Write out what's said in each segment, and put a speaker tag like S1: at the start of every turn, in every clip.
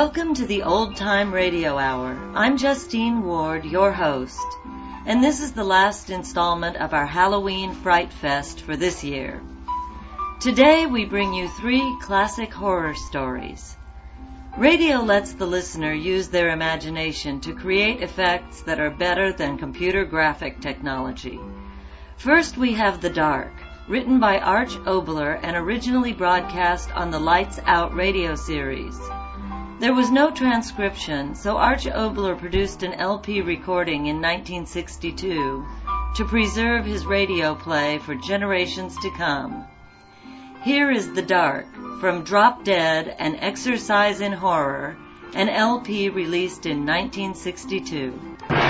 S1: Welcome to the Old Time Radio Hour. I'm Justine Ward, your host, and this is the last installment of our Halloween Fright Fest for this year. Today we bring you 3 classic horror stories. Radio lets the listener use their imagination to create effects that are better than computer graphic technology. First we have The Dark, written by Arch Oboler and originally broadcast on the Lights Out radio series. There was no transcription, so Arch Oboler produced an LP recording in 1962 to preserve his radio play for generations to come. Here is The Dark, from Drop Dead, An Exercise in Horror, an LP released in 1962.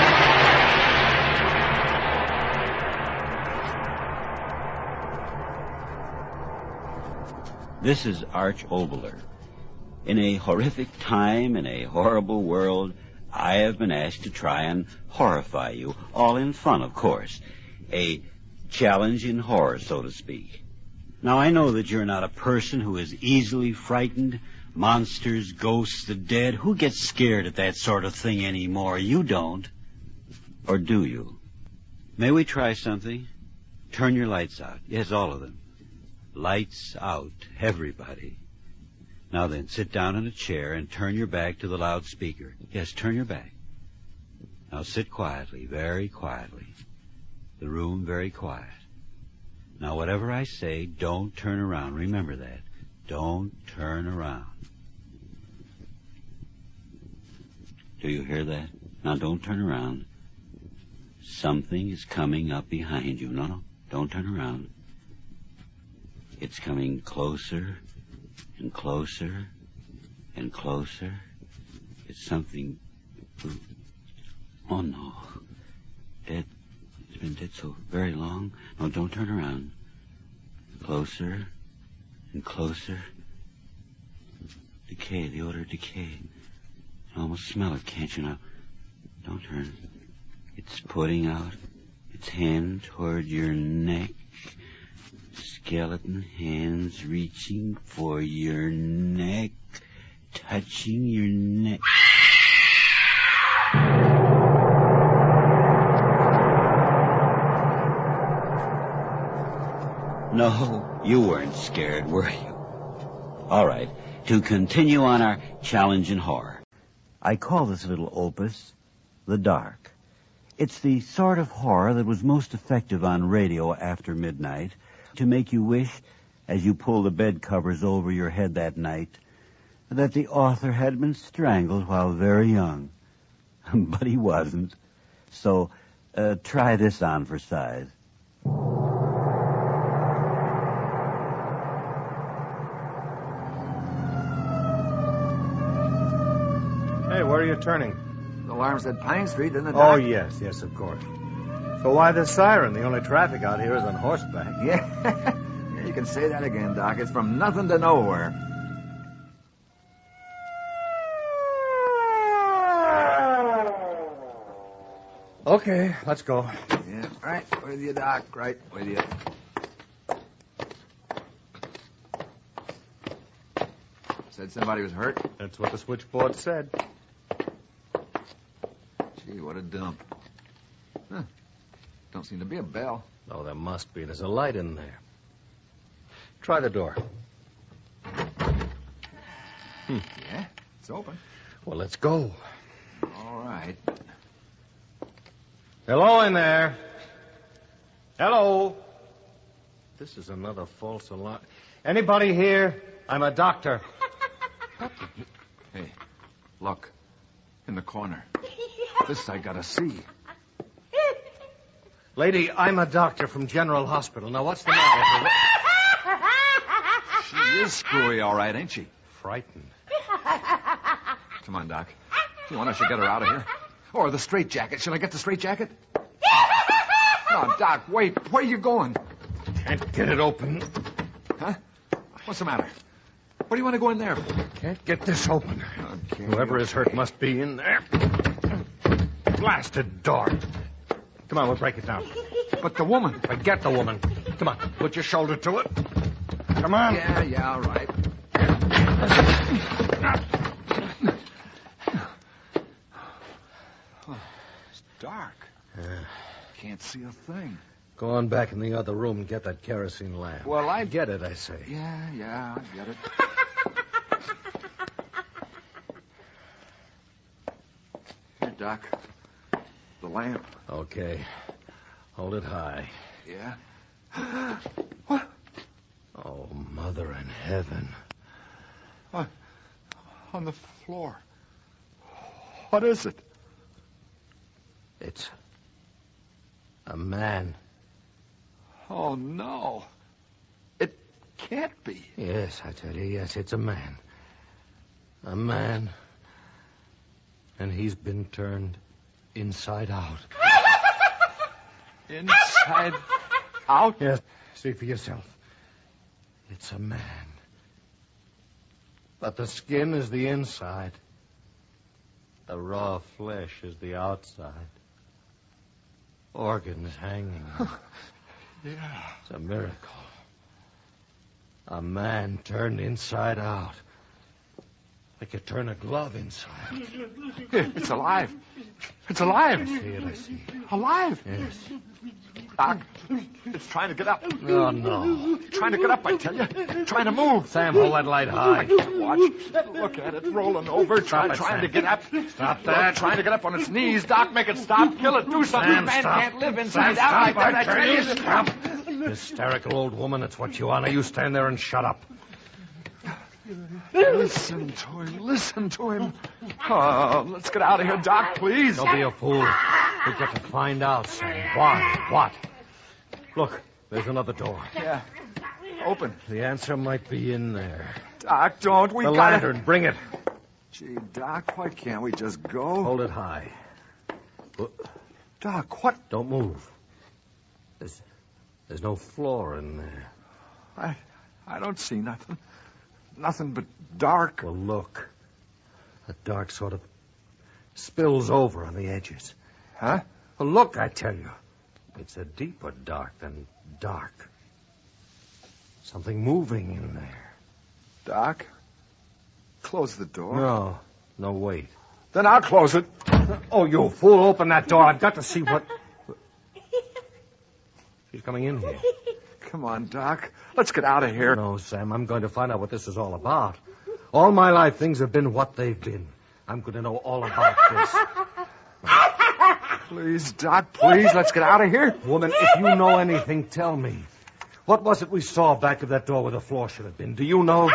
S2: This is Arch Oboler. In a horrific time, in a horrible world, I have been asked to try and horrify you, all in fun, of course. A challenge in horror, so to speak. Now, I know that you're not a person who is easily frightened. Monsters, ghosts, the dead. Who gets scared at that sort of thing anymore? You don't. Or do you? May we try something? Turn your lights out. Yes, all of them. Lights out, everybody. Now then, sit down in a chair and turn your back to the loudspeaker. Yes, turn your back. Now sit quietly, very quietly. The room very quiet. Now whatever I say, don't turn around. Remember that. Don't turn around. Do you hear that? Now don't turn around. Something is coming up behind you. No, don't turn around. It's coming closer and closer and closer. It's something... Oh, no. Dead. It's been dead so very long. No, don't turn around. Closer and closer. Decay, the odor of decay. You can almost smell it, can't you? Now, don't turn. It's putting out its hand toward your neck. Skeleton hands reaching for your neck, touching your neck. No, you weren't scared, were you? All right, to continue on our challenge in horror. I call this little opus The Dark. It's the sort of horror that was most effective on radio after midnight, to make you wish, as you pull the bed covers over your head that night, that the author had been strangled while very young. But he wasn't. So, try this on for size.
S3: Hey, where are you turning?
S4: The alarm said Pine Street, didn't it,
S3: Oh,
S4: Doc?
S3: yes, of course. So why the siren? The only traffic out here is on horseback.
S4: Yeah. You can say that again, Doc. It's from nothing to nowhere.
S3: Okay, let's go.
S4: Yeah, right with you, Doc. Right with you. Said somebody was hurt?
S3: That's what the switchboard said.
S4: Gee, what a dump. Huh. Don't seem to be a bell.
S3: Oh, there must be. There's a light in there. Try the door.
S4: Yeah, it's open.
S3: Well, let's go.
S4: All right.
S3: Hello in there. Hello. This is another false alarm. Anybody here? I'm a doctor.
S4: Hey, look. In the corner. This I gotta see.
S3: Lady, I'm a doctor from General Hospital. Now, what's the matter?
S4: She is screwy, all right, ain't she?
S3: Frightened.
S4: Come on, Doc. You want I should get her out of here? Or the straitjacket. Should I get the straitjacket? No, Doc, wait. Where are you going?
S3: Can't get it open.
S4: Huh? What's the matter? What do you want to go in there for?
S3: Can't get this open.
S4: Okay,
S3: Whoever is hurt must be in there. Blasted door. Come on, we'll break it down.
S4: But the woman.
S3: Forget the woman. Come on, put your shoulder to it. Come on.
S4: Yeah, all right. dark. Can't see a thing.
S3: Go on back in the other room and get that kerosene lamp.
S4: Well, I...
S3: Get it, I say.
S4: Yeah, I get it. Here, Doc. The lamp.
S3: Okay. Hold it high.
S4: Yeah? What?
S3: Oh, Mother in heaven.
S4: On the floor. What is it?
S3: It's a man.
S4: Oh, no. It can't be.
S3: Yes, I tell you, yes, it's a man. A man. And he's been turned inside out.
S4: Inside out?
S3: Yes, see for yourself. It's a man. But the skin is the inside. The raw flesh is the outside. Organs hanging.
S4: Yeah.
S3: It's a miracle. A man turned inside out. Like you turn a glove inside.
S4: Here, it's alive. It's alive.
S3: I see it, I see it.
S4: Alive.
S3: Yes.
S4: Doc, it's trying to get up.
S3: Oh, no.
S4: Trying to get up, I tell you. Trying to move.
S3: Sam, hold that light high.
S4: Watch. Look at it rolling over. Trying
S3: Sam.
S4: to get up.
S3: Stop that.
S4: Trying to get up on its knees. Doc, make it stop. Kill it. Do something.
S3: Sam,
S4: Man
S3: stop.
S4: can't live inside
S3: Sam,
S4: out
S3: stop,
S4: like that.
S3: I
S4: I tell you.
S3: Stop. Hysterical old woman, that's what you are. Now you stand there and shut up.
S4: Listen to him. Listen to him. Oh, let's get out of here, Doc, please.
S3: Don't be a fool. We've got to find out, Sam. Why? What? Look, there's another door.
S4: Yeah. Open.
S3: The answer might be in there.
S4: Doc, don't. We
S3: The
S4: gotta...
S3: lantern, bring it.
S4: Gee, Doc, why can't we just go?
S3: Hold it high.
S4: Doc, what?
S3: Don't move. There's no floor in there.
S4: I don't see nothing. Nothing but dark.
S3: Well, look. The dark sort of spills over on the edges.
S4: Huh?
S3: Well, look, I tell you. It's a deeper dark than dark. Something moving in there.
S4: Doc, close the door.
S3: No, wait.
S4: Then I'll close it.
S3: Oh, you fool, open that door. I've got to see what... She's coming in here.
S4: Come on, Doc. Let's get out of here.
S3: No, Sam, I'm going to find out what this is all about. All my life, things have been what they've been. I'm going to know all about this.
S4: Please, Doc, please, let's get out of here.
S3: Woman, if you know anything, tell me. What was it we saw back of that door where the floor should have been? Do you know?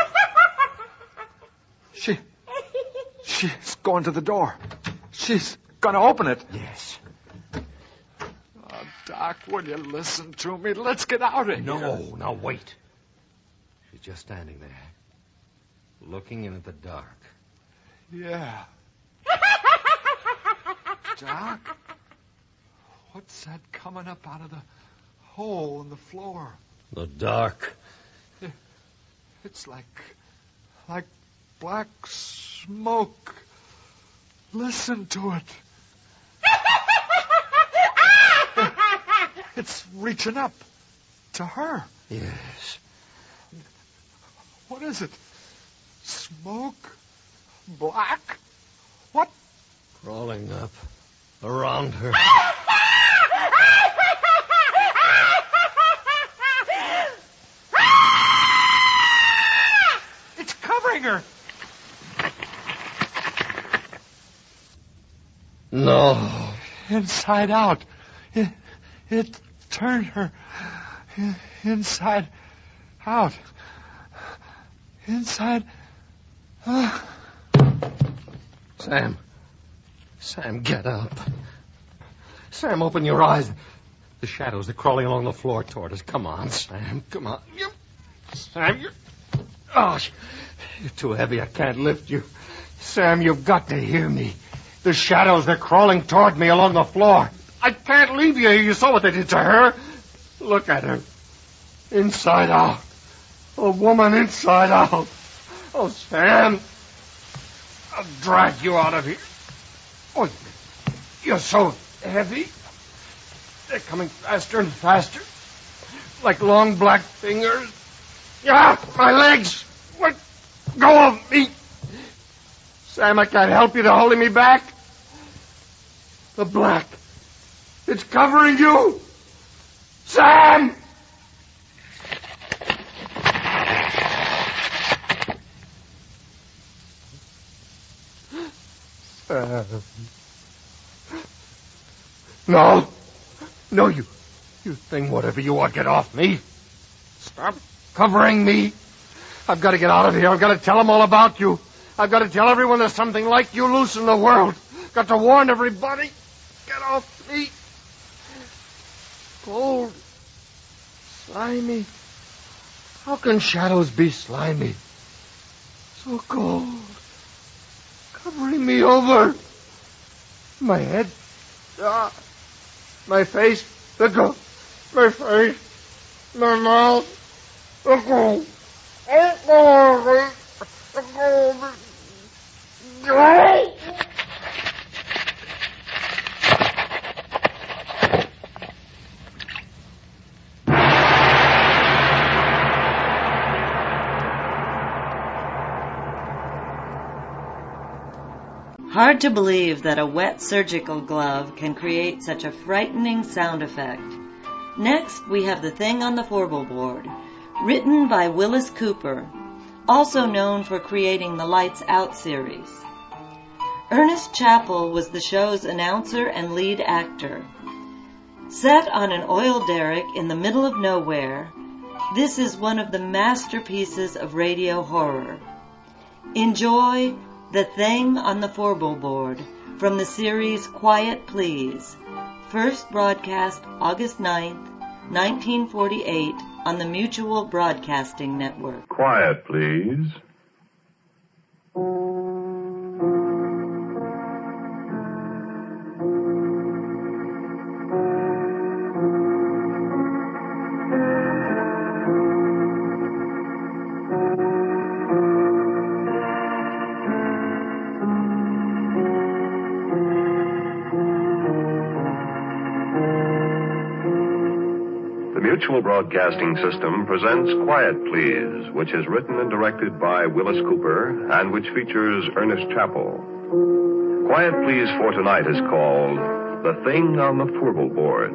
S4: She's going to the door. She's going to open it.
S3: Yes.
S4: Oh, Doc, will you listen to me? Let's get out of here.
S3: No, now wait. She's just standing there, looking in at the dark.
S4: Yeah. Doc, what's that coming up out of the hole in the floor?
S3: The dark.
S4: It's like black smoke. Listen to it. It's reaching up to her.
S3: Yes.
S4: What is it? Smoke? Black? What?
S3: Crawling up around her.
S4: It's covering her.
S3: No.
S4: Inside out. It turned her inside out. Inside.
S3: Sam, get up. Sam, open your eyes. The shadows are crawling along the floor toward us. Come on, Sam. Come on. Sam, you're too heavy. I can't lift you. Sam, you've got to hear me. The shadows, they're crawling toward me along the floor. I can't leave you here. You saw what they did to her. Look at her. Inside out. A woman inside out. Oh, Sam. I'll drag you out of here. Oh, you're so heavy. They're coming faster and faster. Like long black fingers. Ah, my legs. Let go of me. Sam, I can't help you. They're holding me back. The black It's covering you! Sam! No. No, you thing, whatever you are, get off me. Stop covering me. I've got to get out of here. I've got to tell them all about you. I've got to tell everyone there's something like you loose in the world. Got to warn everybody. Get off me. Cold. Slimy. How can shadows be slimy? So cold. Covering me over. My head. My face. My face. My mouth. The cold.
S1: Hard to believe that a wet surgical glove can create such a frightening sound effect. Next, we have The Thing on the Forbleboard, written by Willis Cooper, also known for creating the Lights Out series. Ernest Chappell was the show's announcer and lead actor. Set on an oil derrick in the middle of nowhere, this is one of the masterpieces of radio horror. Enjoy The Thing on the Forbleboard from the series Quiet Please, first broadcast August 9th, 1948 on the Mutual Broadcasting Network.
S5: Quiet, please. Mutual Broadcasting System presents Quiet Please, which is written and directed by Willis Cooper and which features Ernest Chappell. Quiet Please for tonight is called The Thing on the Forbleboard.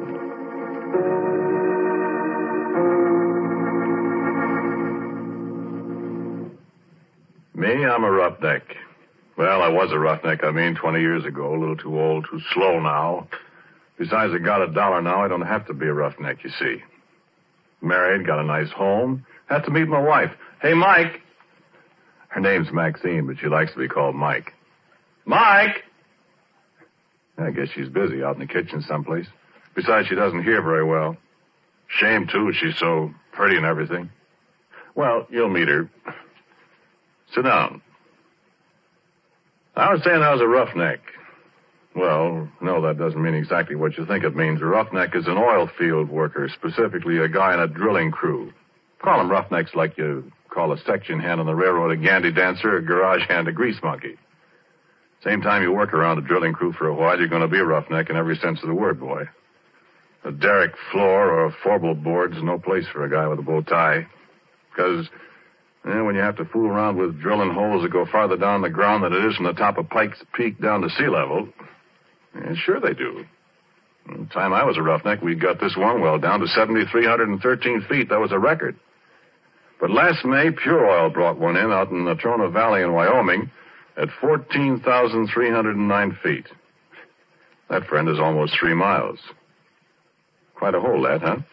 S5: Me, I'm a roughneck. Well, I was a roughneck, 20 years ago. A little too old, too slow now. Besides, I got $1 now. I don't have to be a roughneck, you see. Married, got a nice home. Have to meet my wife. Hey, Mike. Her name's Maxine, but she likes to be called Mike. Mike! I guess she's busy out in the kitchen someplace. Besides, she doesn't hear very well. Shame, too. She's so pretty and everything. Well, you'll meet her. Sit down. I was saying I was a roughneck. Well, no, that doesn't mean exactly what you think it means. A roughneck is an oil field worker, specifically a guy in a drilling crew. Call them roughnecks like you call a section hand on the railroad a gandy dancer, a garage hand a grease monkey. Same time you work around a drilling crew for a while, you're going to be a roughneck in every sense of the word, boy. A derrick floor or a forbleboard's no place for a guy with a bow tie. Because when you have to fool around with drilling holes that go farther down the ground than it is from the top of Pike's Peak down to sea level... Yeah, sure they do. The time I was a roughneck, we got this one well down to 7,313 feet. That was a record. But last May, Pure Oil brought one in out in the Natrona Valley in Wyoming at 14,309 feet. That, friend, is almost 3 miles. Quite a hole, that, huh?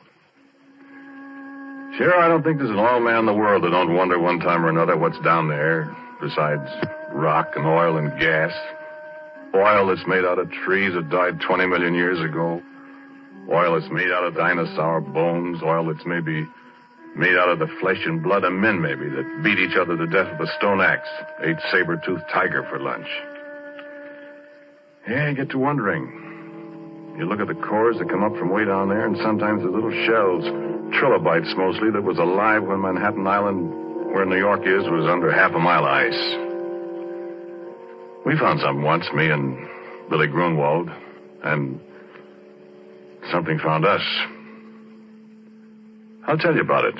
S5: Sure, I don't think there's an oil man in the world that don't wonder one time or another what's down there, besides rock and oil and gas. Oil that's made out of trees that died 20 million years ago. Oil that's made out of dinosaur bones. Oil that's maybe made out of the flesh and blood of men, maybe, that beat each other to death with a stone axe, ate saber-toothed tiger for lunch. Yeah, you get to wondering. You look at the cores that come up from way down there, and sometimes the little shells, trilobites mostly, that was alive when Manhattan Island, where New York is, was under half a mile of ice. We found something once, me and Billy Grunwald, and something found us. I'll tell you about it.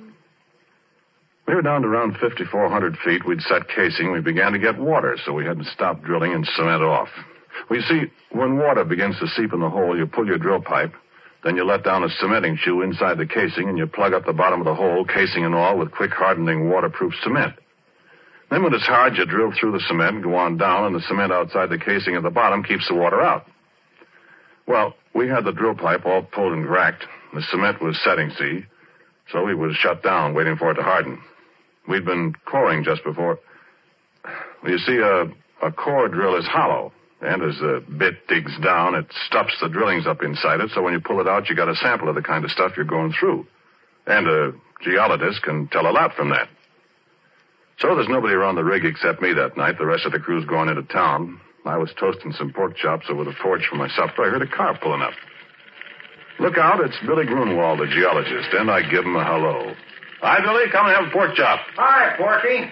S5: We were down to around 5,400 feet. We'd set casing. We began to get water, so we had to stop drilling and cement off. Well, you see, when water begins to seep in the hole, you pull your drill pipe, then you let down a cementing shoe inside the casing, and you plug up the bottom of the hole, casing and all, with quick hardening waterproof cement. Then when it's hard, you drill through the cement and go on down, and the cement outside the casing at the bottom keeps the water out. Well, we had the drill pipe all pulled and racked. The cement was setting, see? So we was shut down, waiting for it to harden. We'd been coring just before. Well, you see, a core drill is hollow, and as the bit digs down, it stuffs the drillings up inside it, so when you pull it out, you got a sample of the kind of stuff you're going through. And a geologist can tell a lot from that. So there's nobody around the rig except me that night. The rest of the crew's going into town. I was toasting some pork chops over the forge for my supper. I heard a car pulling up. Look out, it's Billy Grunwald, the geologist, and I give him a hello. Hi, Billy. Come and have a pork chop.
S3: Hi, Porky.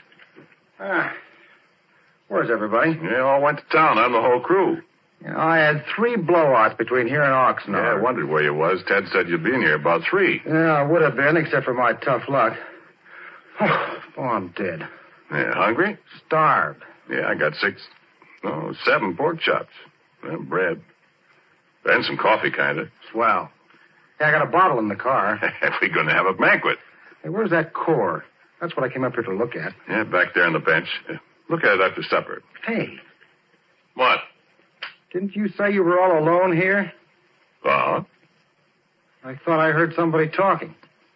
S3: Where's everybody?
S5: Yeah, all went to town. I'm the whole crew.
S3: You know, I had 3 blowouts between here and Oxnard.
S5: Yeah, I wondered where you was. Ted said you'd be in here about 3.
S3: Yeah, I would have been, except for my tough luck. Oh, I'm dead.
S5: Yeah, hungry?
S3: Starved.
S5: Yeah, I got 7 pork chops. And bread. And some coffee, kind of.
S3: Swell. Yeah, I got a bottle in the car.
S5: We're going to have a banquet.
S3: Hey, where's that core? That's what I came up here to look at.
S5: Yeah, back there on the bench. Look at it after supper.
S3: Hey,
S5: What?
S3: didn't you say you were all alone here?
S5: Uh-huh.
S3: I thought I heard somebody talking.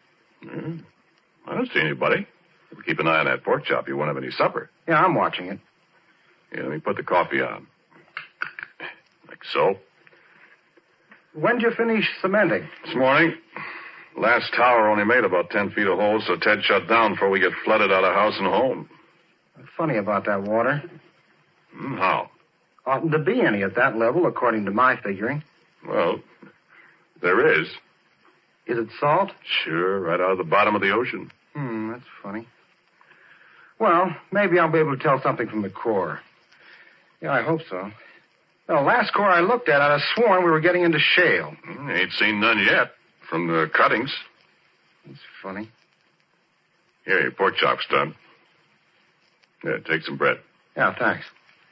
S5: I don't see anybody. Keep an eye on that pork chop. You won't have any supper.
S3: Yeah, I'm watching it.
S5: Yeah, let me put the coffee on. Like so.
S3: When'd you finish cementing?
S5: This morning. Last tower only made about 10 feet of holes, so Ted shut down before we get flooded out of house and home.
S3: Funny about that water.
S5: How?
S3: Oughtn't to be any at that level, according to my figuring.
S5: Well, there is.
S3: Is it salt?
S5: Sure, right out of the bottom of the ocean.
S3: That's funny. Well, maybe I'll be able to tell something from the core. Yeah, I hope so. The last core I looked at, I'd have sworn we were getting into shale.
S5: Ain't seen none yet from the cuttings.
S3: That's funny.
S5: Here, your pork chop's done. Yeah, take some bread.
S3: Yeah, thanks.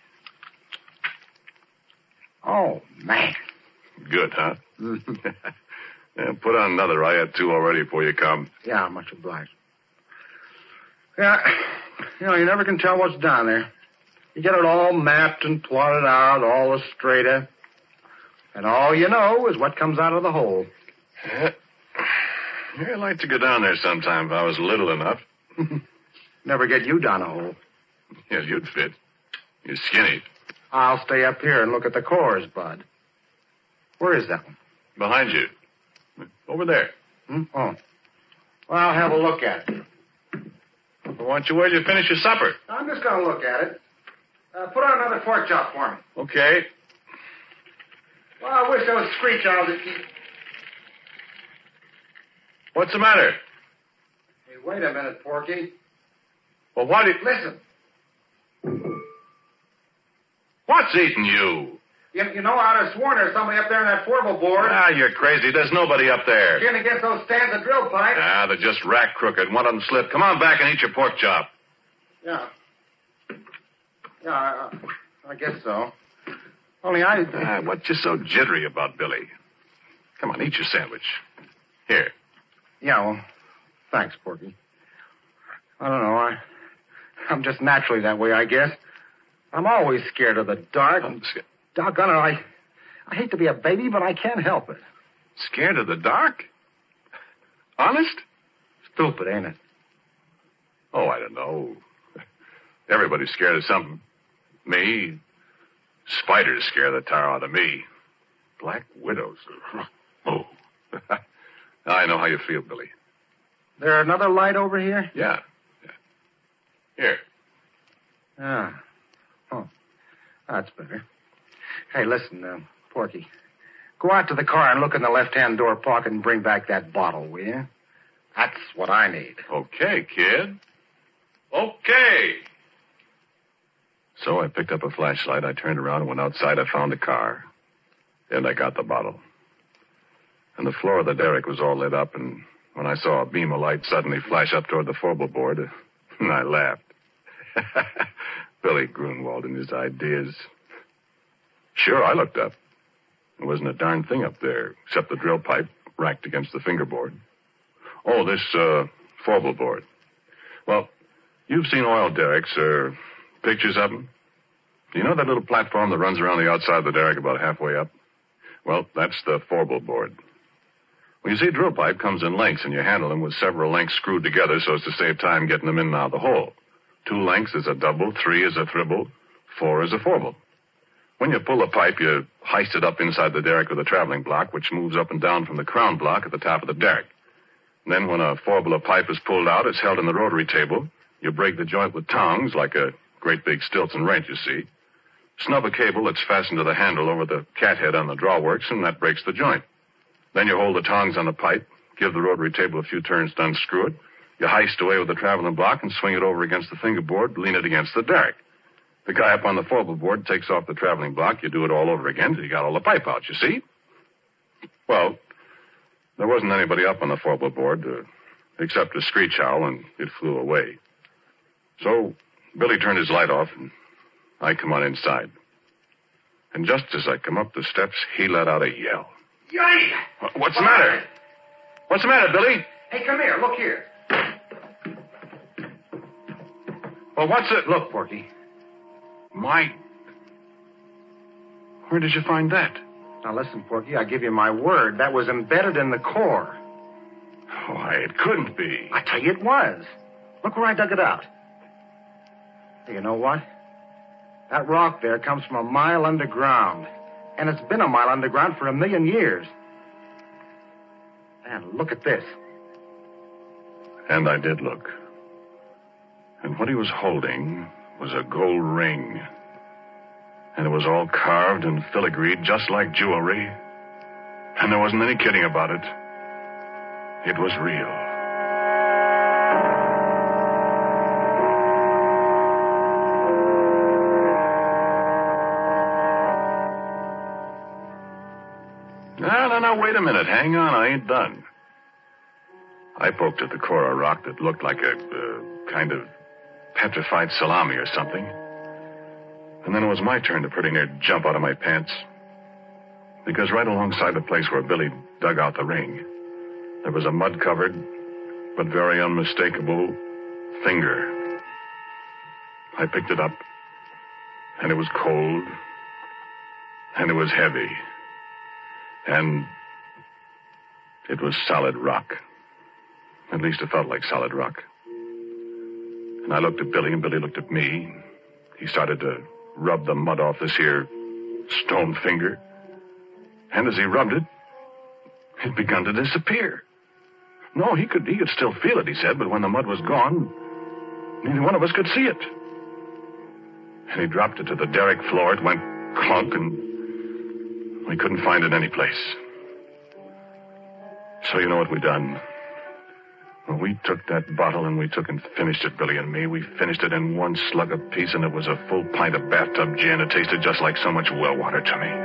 S3: Oh, man.
S5: Good, huh? Yeah, put on another. I had 2 already before you come.
S3: Yeah, much obliged. Yeah, you never can tell what's down there. You get it all mapped and plotted out, all the strata. And all you know is what comes out of the hole.
S5: Yeah, I'd like to go down there sometime if I was little enough.
S3: Never get you down a hole.
S5: Yeah, you'd fit. You're skinny.
S3: I'll stay up here and look at the cores, Bud. Where is that one?
S5: Behind you. Over there.
S3: Oh. Well, I'll have a look at it.
S5: Well, why don't you wait till you finish your supper?
S3: I'm just going to look at it. Put on another pork chop for me.
S5: Okay.
S3: Well, I wish those screech owls would keep...
S5: What's the matter?
S3: Hey, wait a minute, Porky.
S5: Well, why do you...
S3: Listen.
S5: What's eating you?
S3: You know, I'd have sworn there's somebody up there in that portable board.
S5: Ah, you're crazy. There's nobody up there.
S3: You're going to get those stands of drill pipe.
S5: Ah, they're just rack crooked. One of them slipped. Come on back and eat your pork chop.
S3: Yeah. Yeah, I guess so. Only
S5: What you so jittery about, Billy? Come on, eat your sandwich. Here.
S3: Yeah, well, thanks, Porky. I don't know. I'm just naturally that way, I guess. I'm always scared of the dark. Doggone it, I hate to be a baby, but I can't help it.
S5: Scared of the dark? Honest?
S3: Stupid, ain't it?
S5: Oh, I don't know. Everybody's scared of something. Me. Spiders scare the tar out of me. Black widows. Oh. I know how you feel, Billy.
S3: There another light over here?
S5: Yeah. Here.
S3: Ah. Oh. That's better. Hey, listen, Porky. Go out to the car and look in the left-hand door pocket and bring back that bottle, will you? That's what I need.
S5: Okay, kid. Okay. So I picked up a flashlight. I turned around and went outside. I found the car. And I got the bottle. And the floor of the derrick was all lit up, and when I saw a beam of light suddenly flash up toward the forward board, I laughed. Billy Grunwald and his ideas. Sure, I looked up. There wasn't a darn thing up there except the drill pipe racked against the fingerboard. Oh, this foible board. Well, you've seen oil derricks or pictures of them. You know that little platform that runs around the outside of the derrick about halfway up? Well, that's the foible board. Well, you see, a drill pipe comes in lengths, and you handle them with several lengths screwed together so as to save time getting them in and out of the hole. 2 lengths is a double, 3 is a thrible, 4 is a foible. When you pull the pipe, you heist it up inside the derrick with a traveling block, which moves up and down from the crown block at the top of the derrick. And then when a foible of pipe is pulled out, it's held in the rotary table. You break the joint with tongs, like a great big Stilton wrench, you see. Snub a cable that's fastened to the handle over the cathead on the drawworks, and that breaks the joint. Then you hold the tongs on the pipe, give the rotary table a few turns to unscrew it. You heist away with the traveling block and swing it over against the fingerboard, lean it against the derrick. The guy up on the foible board takes off the traveling block. You do it all over again till you got all the pipe out, you see? Well, there wasn't anybody up on the foible board except a screech owl, and it flew away. So Billy turned his light off, and I come on inside. And just as I come up the steps, he let out a yell.
S6: Yay!
S5: What's the matter? What's the matter, Billy?
S6: Hey, come here. Look here.
S5: Well, what's it?
S6: Look, Porky.
S5: Where did you find that?
S6: Now, listen, Porky, I give you my word. That was embedded in the core.
S5: Why, it couldn't be.
S6: I tell you it was. Look where I dug it out. Hey, you know what? That rock there comes from a mile underground. And it's been a mile underground for 1,000,000 years. And look at this.
S5: And I did look. And what he was holding was a gold ring. And it was all carved and filigreed just like jewelry. And there wasn't any kidding about it. It was real. No, wait a minute. Hang on, I ain't done. I poked at the core of rock that looked like a kind of petrified salami or something. And then it was my turn to pretty near jump out of my pants. Because right alongside the place where Billy dug out the ring, there was a mud-covered, but very unmistakable finger. I picked it up, and it was cold, and it was heavy, and it was solid rock. At least it felt like solid rock. And I looked at Billy, and Billy looked at me. He started to rub the mud off this here stone finger. And as he rubbed it, it begun to disappear. No, he could still feel it, he said, but when the mud was gone, neither one of us could see it. And he dropped it to the derrick floor. It went clunk, and we couldn't find it any place. So you know what we done? Well, we took that bottle and we took and finished it, Billy and me. We finished it in one slug apiece, and it was a full pint of bathtub gin. It tasted just like so much well water to me.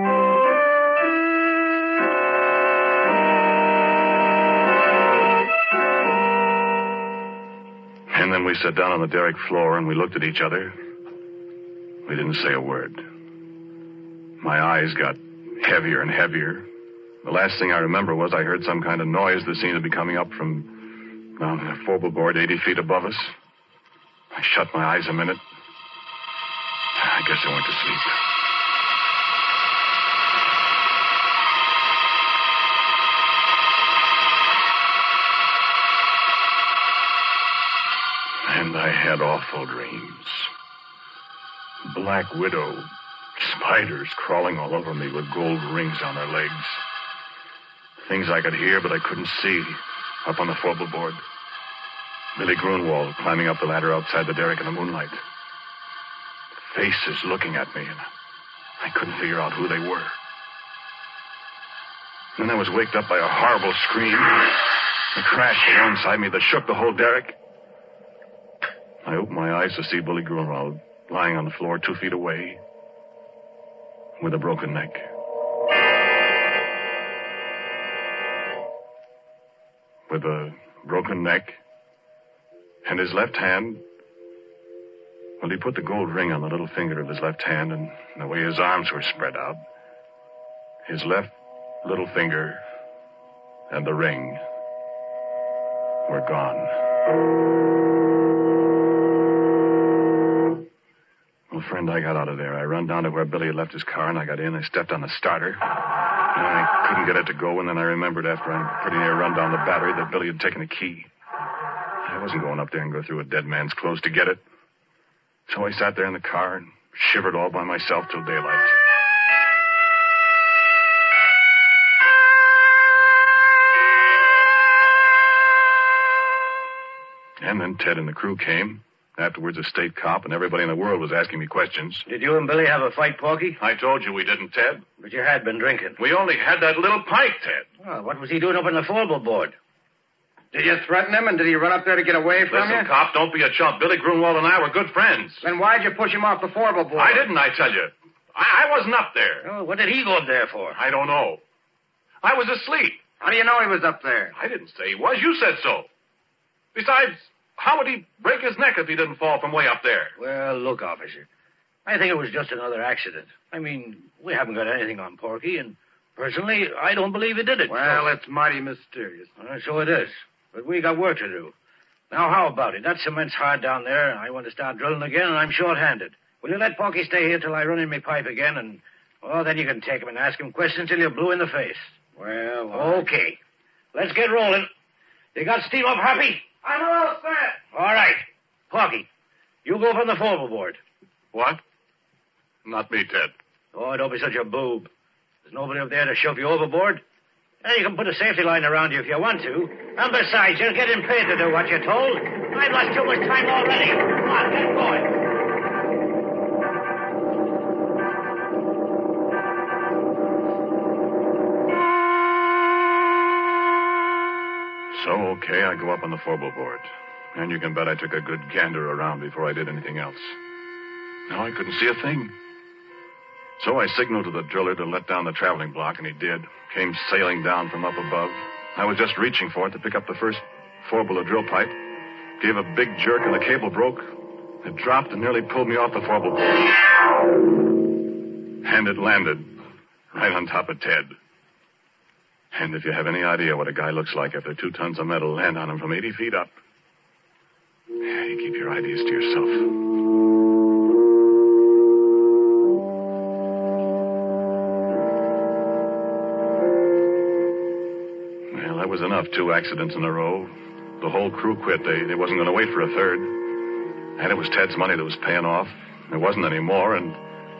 S5: And then we sat down on the derrick floor and we looked at each other. We didn't say a word. My eyes got heavier and heavier. The last thing I remember was I heard some kind of noise that seemed to be coming up from the foible board 80 feet above us. I shut my eyes a minute. I guess I went to sleep. And I had awful dreams. Black widow, spiders crawling all over me with gold rings on their legs. Things I could hear, but I couldn't see, up on the foible board. Billy Grunwald climbing up the ladder outside the derrick in the moonlight. Faces looking at me, and I couldn't figure out who they were. Then I was waked up by a horrible scream, a crash alongside me that shook the whole derrick. I opened my eyes to see Billy Grunwald lying on the floor 2 feet away with a broken neck. With a broken neck, and his left hand Well, he put the gold ring on the little finger of his left hand, and the way his arms were spread out, his left little finger and the ring were gone. Well, friend, I got out of there. I run down to where Billy had left his car, and I got in. I stepped on the starter. And I couldn't get it to go, and then I remembered after I pretty near run down the battery that Billy had taken the key. I wasn't going up there and go through a dead man's clothes to get it. So I sat there in the car and shivered all by myself till daylight. And then Ted and the crew came. Afterwards, a state cop, and everybody in the world was asking me questions.
S7: Did you and Billy have a fight, Porky?
S5: I told you we didn't, Ted.
S7: But you had been drinking.
S5: We only had that little pint, Ted.
S7: Well, what was he doing up on the football board?
S6: Did you threaten him, and did he run up there to get away from
S5: Listen,
S6: you?
S5: cop, don't be a chump. Billy Grunwald and I were good friends.
S6: Then why'd you push him off the formal board?
S5: I didn't, I tell you. I wasn't up there.
S7: Oh, what did he go up there for?
S5: I don't know. I was asleep.
S6: How do you know he was up there?
S5: I didn't say he was. You said so. Besides, how would he break his neck if he didn't fall from way up there?
S7: Well, look, officer. I think it was just another accident. I mean, we haven't got anything on Porky, and personally, I don't believe he did it.
S6: Well, it's mighty mysterious.
S7: So it is. But we got work to do. Now, how about it? That cement's hard down there, and I want to start drilling again, and I'm short-handed. Will you let Porky stay here till I run in my pipe again, and, well, then you can take him and ask him questions till you're blue in the face.
S6: Well,
S7: Okay. Let's get rolling. You got steam up, Happy?
S6: I'm all set.
S7: All right. Porky, you go from the formal board.
S5: What? Not me, Ted.
S7: Oh, don't be such a boob. There's nobody up there to shove you overboard. And you can put a safety line around you if you want to. And besides, you're getting paid to do what you're told. I've lost too much time already. Come on, get going.
S5: So, okay, I go up on the formal board. And you can bet I took a good gander around before I did anything else. No, I couldn't see a thing. So I signaled to the driller to let down the traveling block, and he did. Came sailing down from up above. I was just reaching for it to pick up the first four-bullet drill pipe. Gave a big jerk, and the cable broke. It dropped and nearly pulled me off the four-bullet. And it landed right on top of Ted. And if you have any idea what a guy looks like after 2 tons of metal land on him from 80 feet up, you keep your ideas to yourself. That was enough. 2 accidents in a row. The whole crew quit. They wasn't going to wait for a third. And it was Ted's money that was paying off. There wasn't any more, and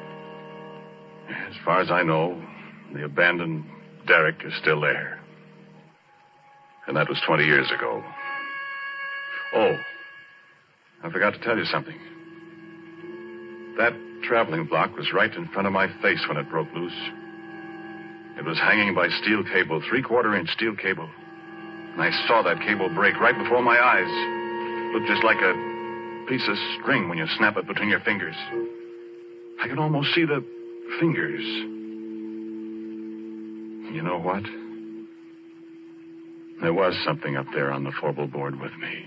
S5: as far as I know, the abandoned derrick is still there. And that was 20 years ago. Oh, I forgot to tell you something. That traveling block was right in front of my face when it broke loose. It was hanging by steel cable, 3/4-inch steel cable. And I saw that cable break right before my eyes. Looked just like a piece of string when you snap it between your fingers. I could almost see the fingers. You know what? There was something up there on the formal board with me.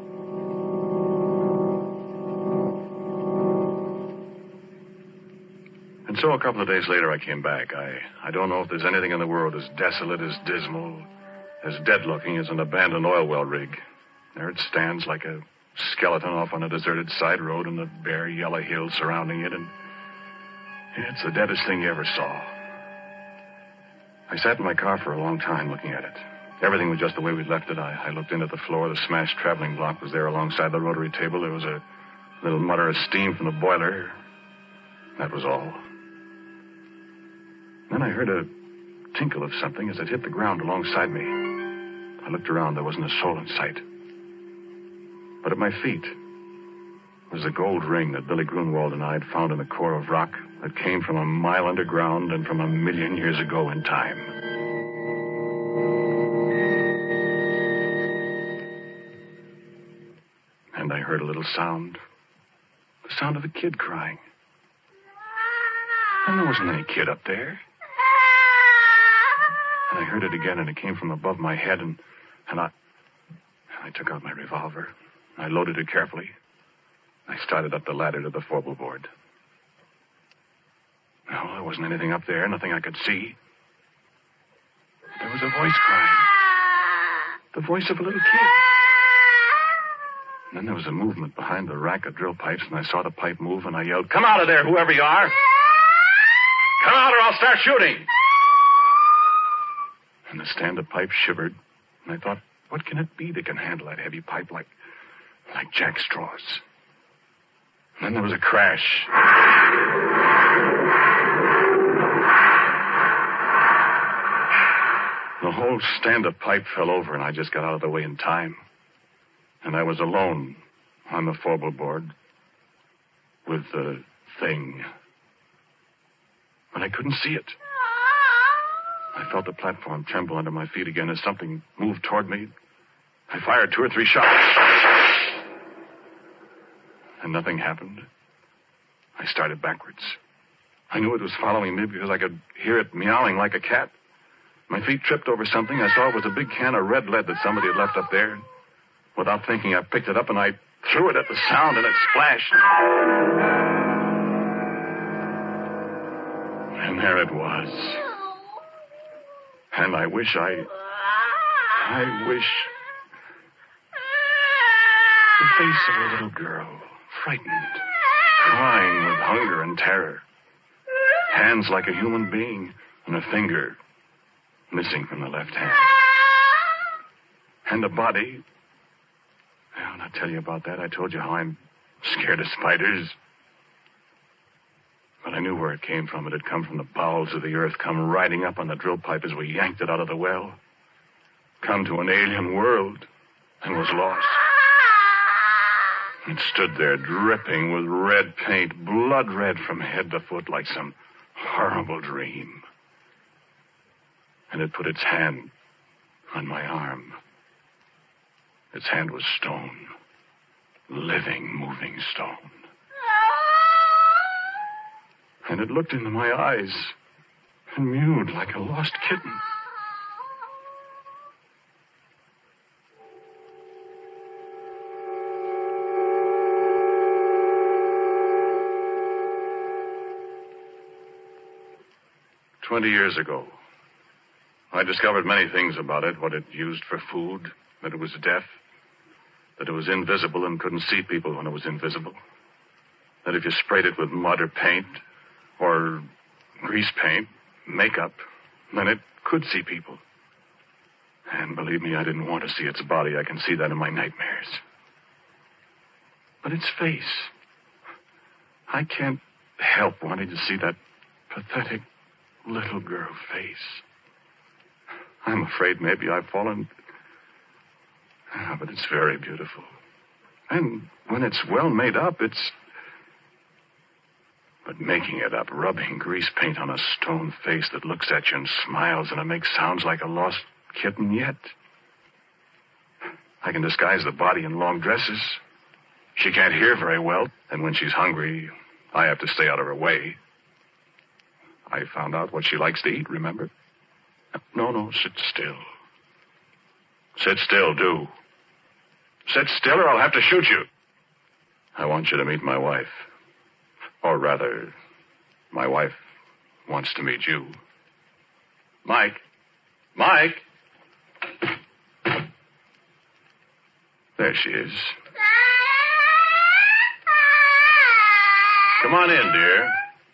S5: And so a couple of days later, I came back. I don't know if there's anything in the world as desolate, as dismal, as dead-looking as an abandoned oil well rig. There it stands like a skeleton off on a deserted side road in the bare yellow hills surrounding it, and it's the deadest thing you ever saw. I sat in my car for a long time looking at it. Everything was just the way we'd left it. I looked in at the floor. The smashed traveling block was there alongside the rotary table. There was a little mutter of steam from the boiler. That was all. Then I heard a tinkle of something as it hit the ground alongside me. I looked around. There wasn't a soul in sight. But at my feet was the gold ring that Billy Grunwald and I had found in the core of rock that came from a mile underground and from 1,000,000 years ago in time. And I heard a little sound. The sound of a kid crying. And there wasn't any kid up there. And I heard it again, and it came from above my head, and I took out my revolver. I loaded it carefully. I started up the ladder to the forward board. No, there wasn't anything up there, nothing I could see. There was a voice crying. The voice of a little kid. And then there was a movement behind the rack of drill pipes, and I saw the pipe move, and I yelled, "Come out of there, whoever you are! Come out or I'll start shooting!" And the stand of pipe shivered, and I thought, what can it be that can handle that heavy pipe like jack straws? And then there was a crash. The whole stand of pipe fell over, and I just got out of the way in time. And I was alone on the forward board with the thing. But I couldn't see it. I felt the platform tremble under my feet again as something moved toward me. I fired 2 or 3 shots. And nothing happened. I started backwards. I knew it was following me because I could hear it meowing like a cat. My feet tripped over something. I saw it was a big can of red lead that somebody had left up there. Without thinking, I picked it up and I threw it at the sound, and it splashed. And there it was. And I wish the face of a little girl, frightened, crying with hunger and terror. Hands like a human being, and a finger missing from the left hand. And the body. Well, I'll tell you about that. I told you how I'm scared of spiders. But I knew where it came from. It had come from the bowels of the earth, come riding up on the drill pipe as we yanked it out of the well. Come to an alien world, and was lost. It stood there dripping with red paint, blood red from head to foot, like some horrible dream. And it put its hand on my arm. Its hand was stone. Living, moving stone. And it looked into my eyes and mewed like a lost kitten. "20 years ago, I discovered many things about it, what it used for food, that it was deaf, that it was invisible and couldn't see people when it was invisible, that if you sprayed it with mud or paint or grease paint, makeup, then it could see people. And believe me, I didn't want to see its body. I can see that in my nightmares. But its face, I can't help wanting to see that pathetic little girl face. I'm afraid maybe I've fallen. But it's very beautiful. And when it's well made up, it's... But making it up, rubbing grease paint on a stone face that looks at you and smiles, and it makes sounds like a lost kitten yet. I can disguise the body in long dresses. She can't hear very well, and when she's hungry, I have to stay out of her way. I found out what she likes to eat, remember? No, sit still. Sit still, do. Sit still or I'll have to shoot you. I want you to meet my wife. Or rather, my wife wants to meet you. Mike. Mike! There she is. Come on in, dear.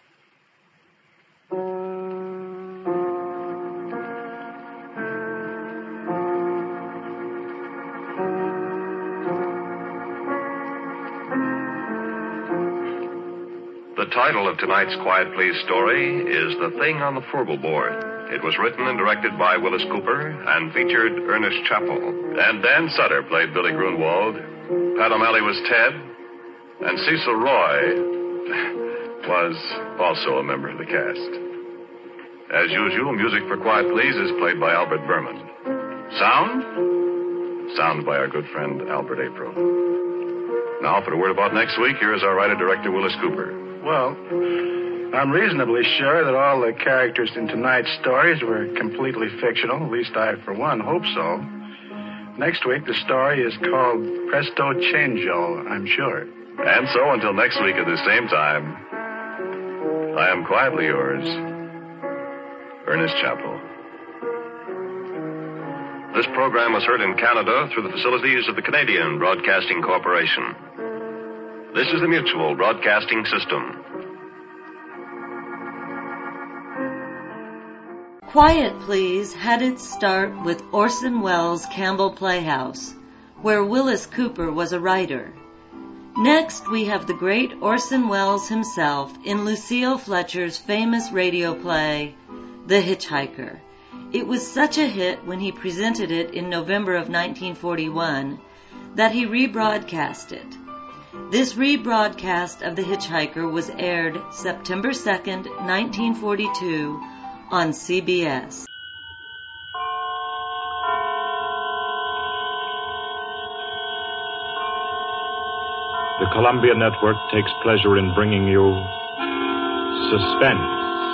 S8: The title of tonight's Quiet Please story is The Thing on the Forward Board. It was written and directed by Willis Cooper and featured Ernest Chappell.
S5: And Dan Sutter played Billy Grunwald. Pat O'Malley was Ted. And Cecil Roy was also a member of the cast. As usual, music for Quiet Please is played by Albert Berman. Sound by our good friend Albert April. Now, for a word about next week, here is our writer-director, Willis Cooper.
S9: Well, I'm reasonably sure that all the characters in tonight's stories were completely fictional. At least I, for one, hope so. Next week, the story is called Presto Changeo, I'm sure.
S8: And so until next week at the same time, I am quietly yours, Ernest Chappell. This program was heard in Canada through the facilities of the Canadian Broadcasting Corporation. This is the Mutual Broadcasting System.
S1: Quiet Please had its start with Orson Welles' Campbell Playhouse, where Willis Cooper was a writer. Next, we have the great Orson Welles himself in Lucille Fletcher's famous radio play, The Hitchhiker. It was such a hit when he presented it in November of 1941 that he rebroadcast it. This rebroadcast of The Hitchhiker was aired September 2nd, 1942 on CBS.
S10: The Columbia Network takes pleasure in bringing you Suspense.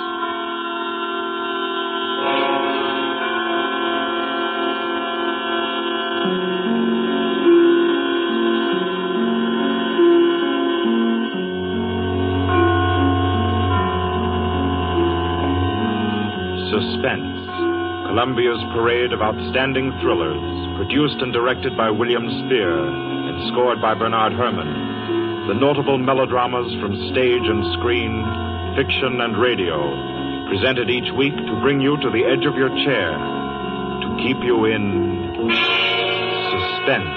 S10: Suspense, Columbia's parade of outstanding thrillers, produced and directed by William Spear and scored by Bernard Herrmann. The notable melodramas from stage and screen, fiction and radio, presented each week to bring you to the edge of your chair, to keep you in suspense.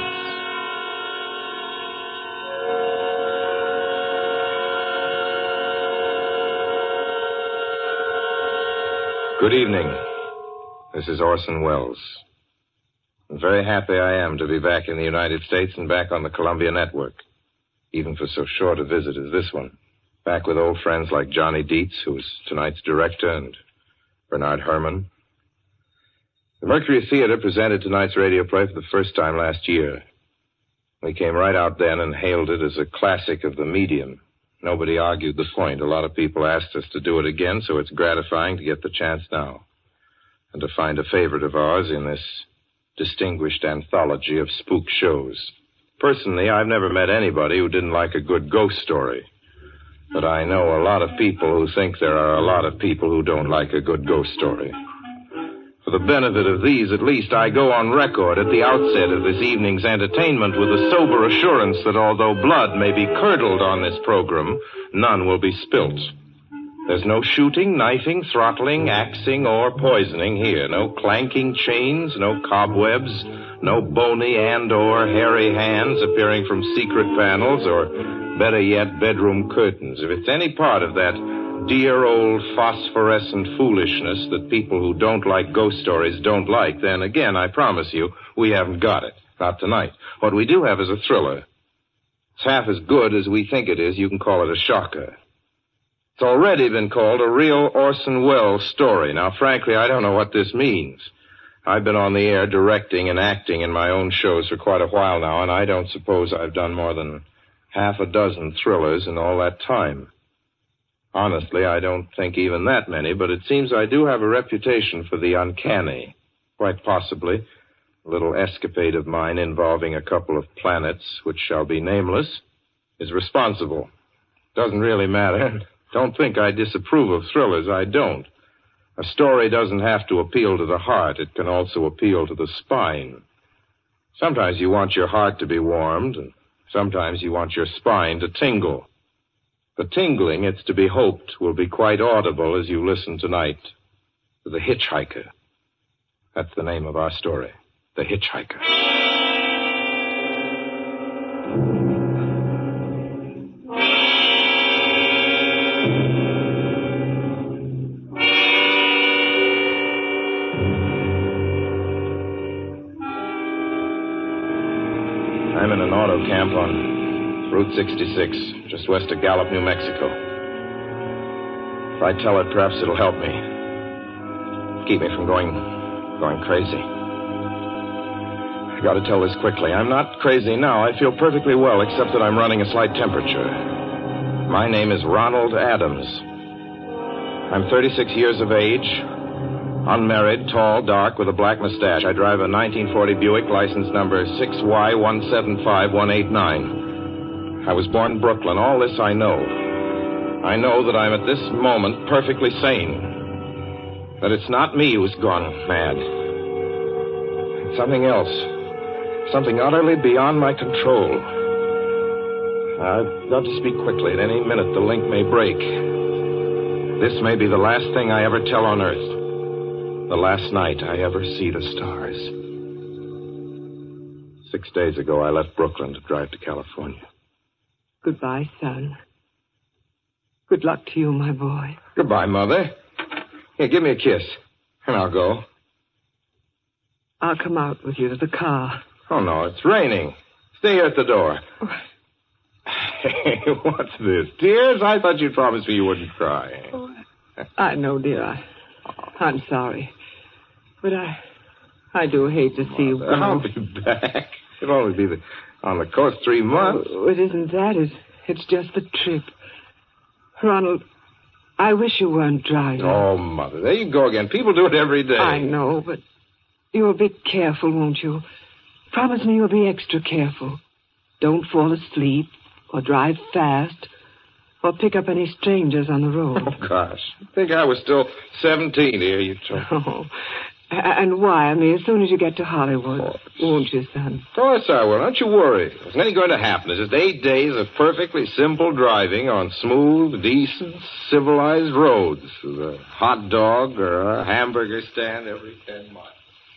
S11: Good evening. This is Orson Welles. I'm very happy I am to be back in the United States and back on the Columbia Network, even for so short a visit as this one. Back with old friends like Johnny Dietz, who's tonight's director, and Bernard Herrmann. The Mercury Theater presented tonight's radio play for the first time last year. We came right out then and hailed it as a classic of the medium. Nobody argued the point. A lot of people asked us to do it again, so it's gratifying to get the chance now, and to find a favorite of ours in this distinguished anthology of spook shows. Personally, I've never met anybody who didn't like a good ghost story. But I know a lot of people who think there are a lot of people who don't like a good ghost story. For the benefit of these, at least, I go on record at the outset of this evening's entertainment with the sober assurance that although blood may be curdled on this program, none will be spilt. There's no shooting, knifing, throttling, axing, or poisoning here. No clanking chains, no cobwebs, no bony and or hairy hands appearing from secret panels, or, better yet, bedroom curtains. If it's any part of that dear old phosphorescent foolishness that people who don't like ghost stories don't like, then again, I promise you, we haven't got it. Not tonight. What we do have is a thriller. It's half as good as we think it is. You can call it a shocker. It's already been called a real Orson Welles story. Now, frankly, I don't know what this means. I've been on the air directing and acting in my own shows for quite a while now, and I don't suppose I've done more than half a dozen thrillers in all that time. Honestly, I don't think even that many, but it seems I do have a reputation for the uncanny. Quite possibly, a little escapade of mine involving a couple of planets, which shall be nameless, is responsible. Doesn't really matter. Don't think I disapprove of thrillers. I don't. A story doesn't have to appeal to the heart. It can also appeal to the spine. Sometimes you want your heart to be warmed, and sometimes you want your spine to tingle. The tingling, it's to be hoped, will be quite audible as you listen tonight to The Hitchhiker. That's the name of our story, The Hitchhiker. I'm in an auto camp on Route 66, just west of Gallup, New Mexico. If I tell it, perhaps it'll help me. Keep me from going crazy. I gotta tell this quickly. I'm not crazy now. I feel perfectly well, except that I'm running a slight temperature. My name is Ronald Adams. I'm 36 years of age, unmarried, tall, dark, with a black mustache. I drive a 1940 Buick, license number 6Y175189. I was born in Brooklyn. All this I know. I know that I'm at this moment perfectly sane. That it's not me who's gone mad. It's something else. Something utterly beyond my control. I've got to speak quickly. At any minute, the link may break. This may be the last thing I ever tell on Earth. The last night I ever see the stars. 6 days ago, I left Brooklyn to drive to California.
S12: Goodbye, son. Good luck to you, my boy.
S11: Goodbye, Mother. Here, give me a kiss, and I'll go.
S12: I'll come out with you to the car.
S11: Oh, no, it's raining. Stay here at the door. Hey, what's this? Tears? I thought you promised me you wouldn't cry.
S12: Oh, I know, dear. I'm sorry. But I do hate to see you go.
S11: I'll be back. It'll only be on the coast 3 months.
S12: Oh, it isn't that. It's just the trip. Ronald, I wish you weren't driving.
S11: Oh, Mother, there you go again. People do it every day.
S12: I know, but you'll be careful, won't you? Promise me you'll be extra careful. Don't fall asleep or drive fast or pick up any strangers on the road.
S11: Oh, gosh. I think I was still 17 here, you told me.
S12: Oh. And wire me as soon as you get to Hollywood, won't you, son?
S11: Of course I will. Don't you worry. There's nothing going to happen. It's just 8 days of perfectly simple driving on smooth, decent, civilized roads with a hot dog or a hamburger stand every 10 miles.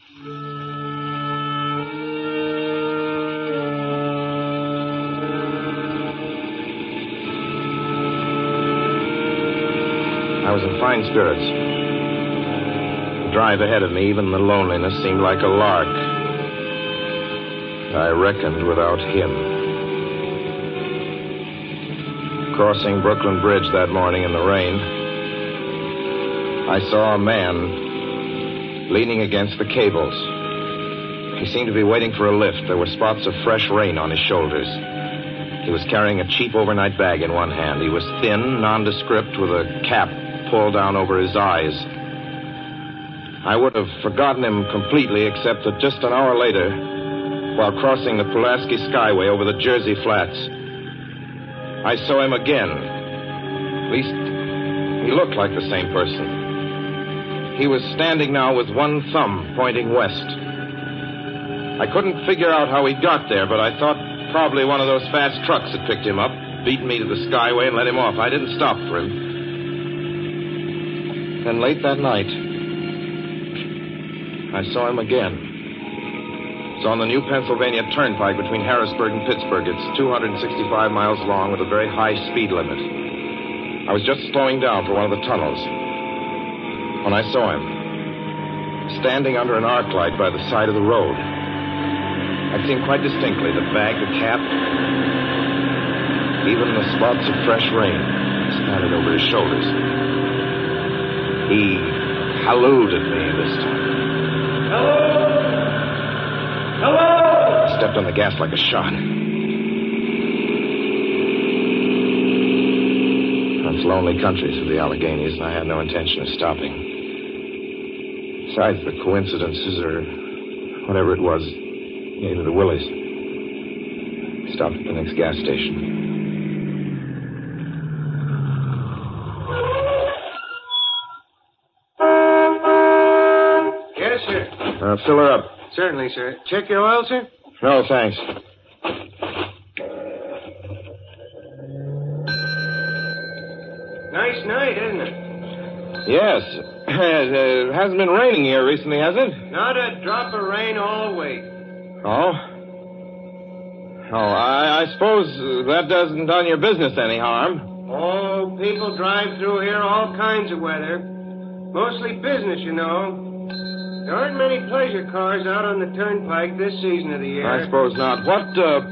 S11: I was in fine spirits. The drive ahead of me, even the loneliness, seemed like a lark. I reckoned without him. Crossing Brooklyn Bridge that morning in the rain, I saw a man leaning against the cables. He seemed to be waiting for a lift. There were spots of fresh rain on his shoulders. He was carrying a cheap overnight bag in one hand. He was thin, nondescript, with a cap pulled down over his eyes. I would have forgotten him completely, except that just an hour later, while crossing the Pulaski Skyway over the Jersey Flats, I saw him again. At least, he looked like the same person. He was standing now with one thumb pointing west. I couldn't figure out how he got there, but I thought probably one of those fast trucks had picked him up, beaten me to the Skyway, and let him off. I didn't stop for him. Then late that night, I saw him again. It's on the New Pennsylvania Turnpike between Harrisburg and Pittsburgh. It's 265 miles long with a very high speed limit. I was just slowing down for one of the tunnels when I saw him, standing under an arc light by the side of the road. I'd seen quite distinctly the bag, the cap, even the spots of fresh rain spattered over his shoulders. He hallooed at me this time. Hello! Hello! I stepped on the gas like a shot. It's lonely country through the Alleghenies, and I had no intention of stopping. Besides, the coincidences, or whatever it was, gave me the willies. Stopped at the next gas station. Fill her up.
S13: Certainly, sir. Check your oil, sir?
S11: No, thanks.
S13: Nice night, isn't it?
S11: Yes. It hasn't been raining here recently, has it?
S13: Not a drop of rain all week.
S11: Oh? Oh, I suppose that doesn't done your business any harm.
S13: Oh, people drive through here all kinds of weather. Mostly business, you know. There aren't many pleasure cars out on the turnpike this season of the year.
S11: I suppose not. What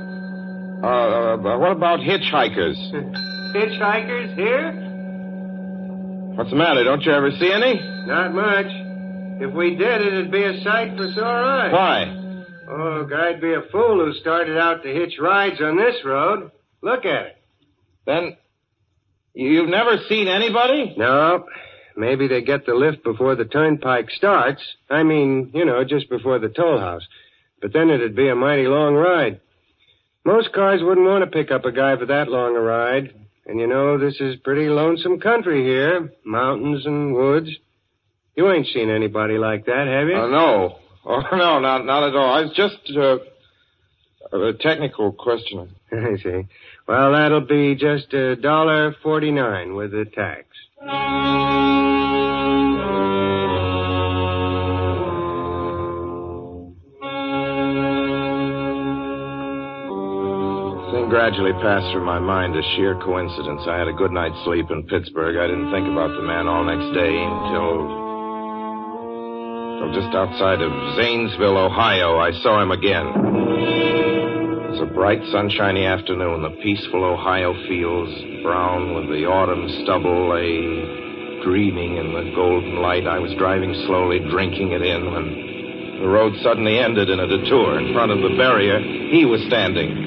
S11: about hitchhikers?
S13: Hitchhikers here?
S11: What's the matter? Don't you ever see any?
S13: Not much. If we did, it'd be a sight for sore eyes.
S11: Why?
S13: Oh, I'd be a fool who started out to hitch rides on this road. Look at it.
S11: Then, you've never seen anybody?
S13: No. Maybe they get the lift before the turnpike starts. I mean, just before the toll house. But then it'd be a mighty long ride. Most cars wouldn't want to pick up a guy for that long a ride. And you know, this is pretty lonesome country here. Mountains and woods. You ain't seen anybody like that, have you?
S11: No. Oh, no, not at all. It's just a technical question.
S13: I see. Well, that'll be just $1.49 with the tax.
S11: Gradually passed through my mind a sheer coincidence. I had a good night's sleep in Pittsburgh. I didn't think about the man all next day until just outside of Zanesville, Ohio, I saw him again. It was a bright, sunshiny afternoon. The peaceful Ohio fields, brown with the autumn stubble, lay dreaming in the golden light. I was driving slowly, drinking it in, when the road suddenly ended in a detour. In front of the barrier, he was standing.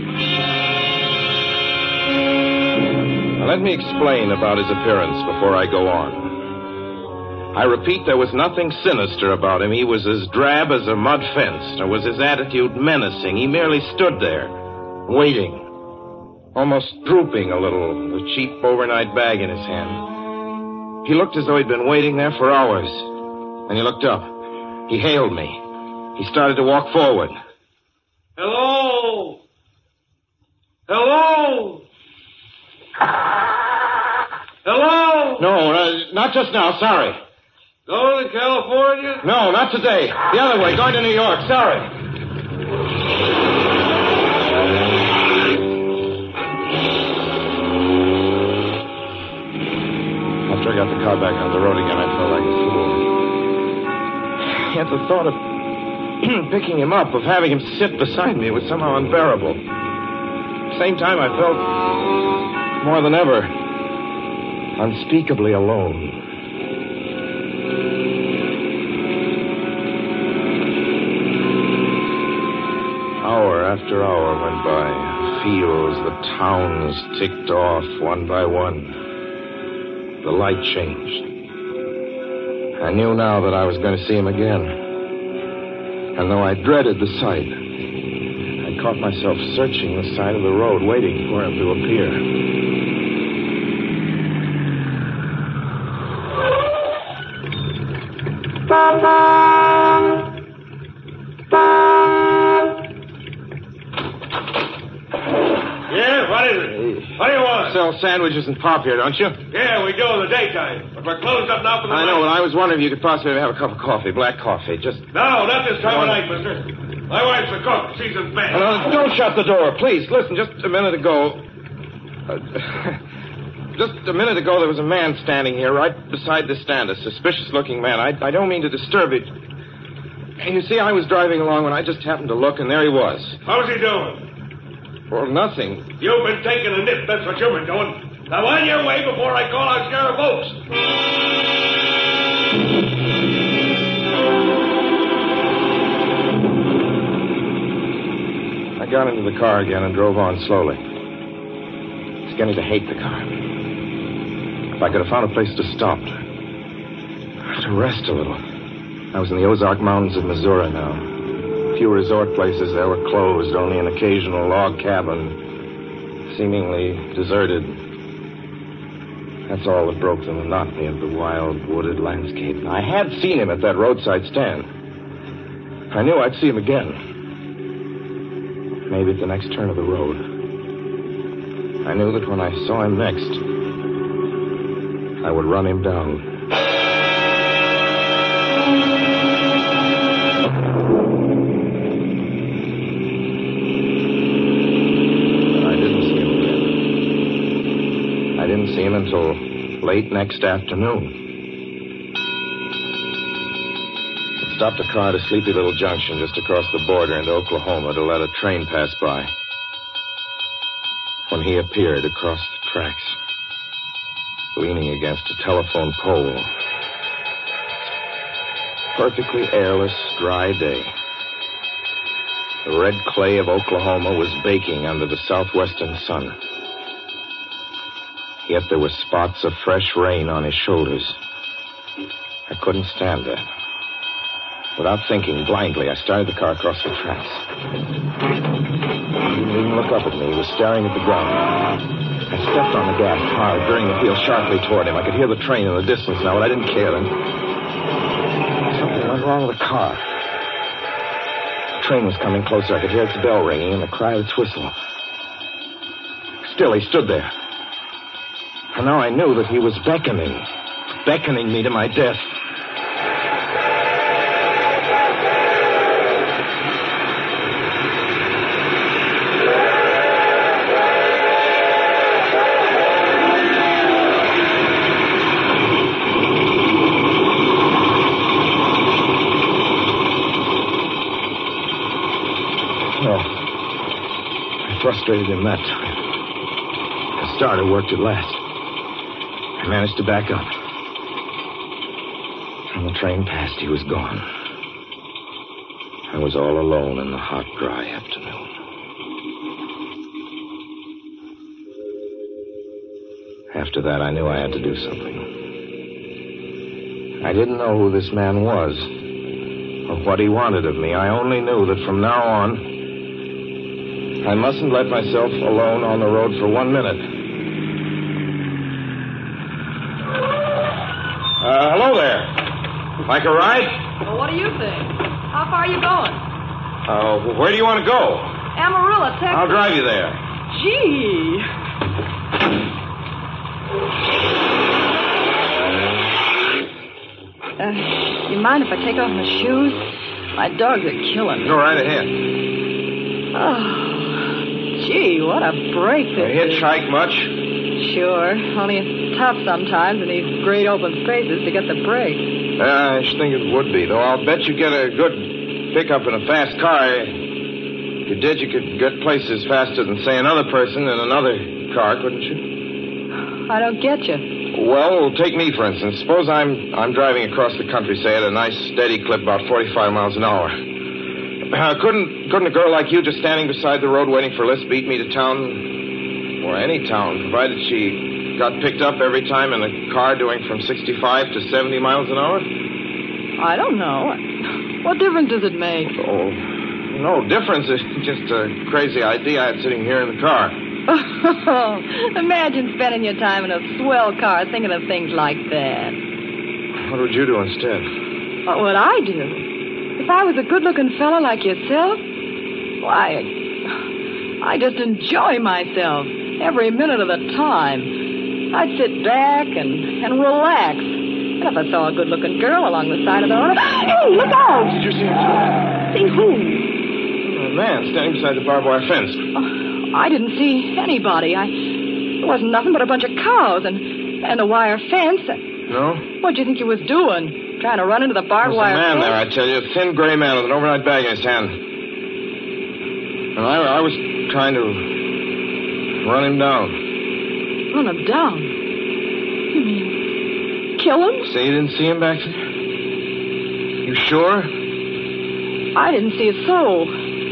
S11: Let me explain about his appearance before I go on. I repeat, there was nothing sinister about him. He was as drab as a mud fence, nor was his attitude menacing. He merely stood there, waiting, almost drooping a little, a cheap overnight bag in his hand. He looked as though he'd been waiting there for hours. Then he looked up. He hailed me. He started to walk forward.
S13: Hello? Hello? Hello?
S11: No, not just now. Sorry.
S13: Going to California?
S11: No, not today. The other way, going to New York. Sorry. After I got the car back on the road again, I felt like a fool. Yet the thought of picking him up, of having him sit beside me, was somehow unbearable. At the same time, I felt more than ever unspeakably alone. Hour after hour went by. Fields, the towns ticked off one by one. The light changed. I knew now that I was going to see him again. And though I dreaded the sight, I caught myself searching the side of the road, waiting for him to appear.
S13: Yeah, what is it? What do you want?
S11: Sell sandwiches and pop here, don't you?
S13: Yeah, we do in the daytime. But we're closed up now for the night.
S11: I know, but I was wondering if you could possibly have a cup of coffee, black coffee, just...
S13: No, not this time of night, mister. My wife's a cook. She's in bed.
S11: Don't shut the door, please. Listen, just a minute ago... Just a minute ago, there was a man standing here right beside the stand, a suspicious-looking man. I don't mean to disturb it. You see, I was driving along when I just happened to look, and there he was.
S13: How's he doing?
S11: Well, nothing.
S13: You've been taking a nip. That's what you've been doing. Now, on your way before I call out Sheriff Oaks.
S11: I got into the car again and drove on slowly. It's beginning to hate the car. If I could have found a place to stop, to rest a little. I was in the Ozark Mountains of Missouri now. A few resort places there were closed, only an occasional log cabin, seemingly deserted. That's all that broke the monotony of the wild, wooded landscape. I had seen him at that roadside stand. I knew I'd see him again. Maybe at the next turn of the road. I knew that when I saw him next, I would run him down. But I didn't see him again. I didn't see him until late next afternoon. I stopped the car at a sleepy little junction just across the border into Oklahoma to let a train pass by. When he appeared across the tracks, leaning against a telephone pole. Perfectly airless, dry day. The red clay of Oklahoma was baking under the southwestern sun. Yet there were spots of fresh rain on his shoulders. I couldn't stand that. Without thinking, blindly, I started the car across the tracks. He didn't even look up at me. He was staring at the ground. I stepped on the gas hard, veering the wheel sharply toward him. I could hear the train in the distance now, but I didn't care. And something went wrong with the car. The train was coming closer. I could hear its bell ringing and the cry of its whistle. Still, he stood there. And now I knew that he was beckoning me to my death. Frustrated him that time. The starter worked at last. I managed to back up. When the train passed, he was gone. I was all alone in the hot, dry afternoon. After that, I knew I had to do something. I didn't know who this man was or what he wanted of me. I only knew that from now on, I mustn't let myself alone on the road for 1 minute. Hello there. Like a ride?
S14: Well, what do you think? How far are you going?
S11: Where do you want to go?
S14: Amarillo, Texas.
S11: I'll drive you there.
S14: Gee. You mind if I take off my shoes? My dogs are killing me.
S11: Go right ahead.
S14: Oh. Gee, what a break this
S11: is. Hitchhike much?
S14: Sure. Only it's tough sometimes in these great open spaces to get the break.
S11: I should think it would be, though. I'll bet you get a good pickup in a fast car. If you did, you could get places faster than, say, another person in another car, couldn't you?
S14: I don't get you.
S11: Well, take me, for instance. Suppose I'm driving across the country, say, at a nice, steady clip, about 45 miles an hour. Couldn't a girl like you just standing beside the road waiting for Liz beat me to town? Or any town, provided she got picked up every time in a car doing from 65 to 70 miles an hour?
S14: I don't know. What difference does it make?
S11: Oh, no difference. It's just a crazy idea I had sitting here in the car.
S14: Imagine spending your time in a swell car thinking of things like that.
S11: What would you do instead?
S14: What would I do? If I was a good-looking fellow like yourself, why, I just enjoy myself every minute of the time. I'd sit back and relax. And if I saw a good-looking girl along the side of the road... Hey, look out!
S11: Did you see him?
S14: See who?
S11: A man standing beside the barbed wire fence.
S14: I didn't see anybody. There wasn't nothing but a bunch of cows and a wire fence.
S11: No?
S14: What'd you think you was doing? Trying to run into the barbed wire fence?
S11: There's a man there, I tell you. A thin gray man with an overnight bag in his hand. And I was trying to run him down.
S14: Run him down? You mean kill him?
S11: Say you didn't see him back there? You sure?
S14: I didn't see a soul.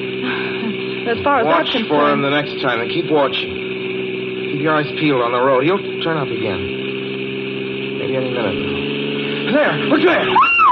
S14: As far as
S11: Watch
S14: I'm concerned...
S11: for him the next time and keep watching. Keep your eyes peeled on the road. He'll turn up again. Maybe any minute now. There! Look there!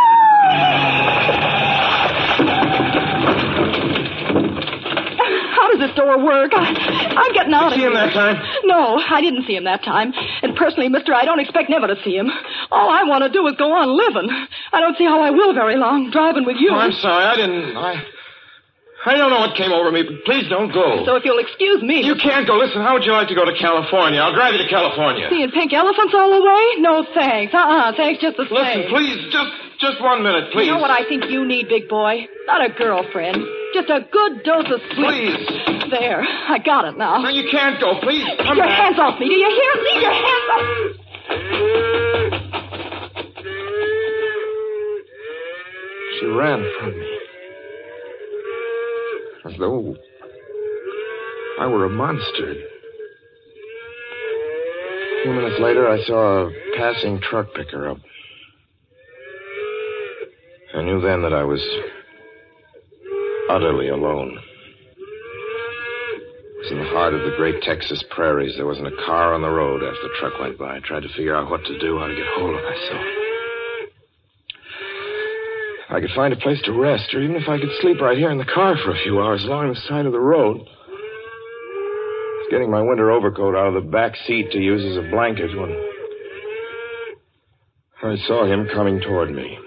S14: How does this door work? I'm getting out of here.
S11: Did you see him that time?
S14: No, I didn't see him that time. And personally, mister, I don't expect never to see him. All I want to do is go on living. I don't see how I will very long, driving with you.
S11: Oh, I'm sorry. I don't know what came over me, but please don't go.
S14: So if you'll excuse me...
S11: You can't go. Listen, how would you like to go to California? I'll drive you to California.
S14: Seeing pink elephants all the way? No, thanks. Thanks just the same.
S11: Listen, please, just 1 minute, please.
S14: You know what I think you need, big boy? Not a girlfriend. Just a good dose of sleep.
S11: Please.
S14: There, I got it now.
S11: No, you can't go. Please, come
S14: your
S11: back.
S14: hands off me. Do you hear? Leave your hands off.
S11: She ran from me. As though I were a monster. A few minutes later, I saw a passing truck pick her up. I knew then that I was utterly alone. It was in the heart of the great Texas prairies. There wasn't a car on the road after the truck went by. I tried to figure out what to do, how to get hold of myself. I could find a place to rest, or even if I could sleep right here in the car for a few hours along the side of the road. I was getting my winter overcoat out of the back seat to use as a blanket when I saw him coming toward me,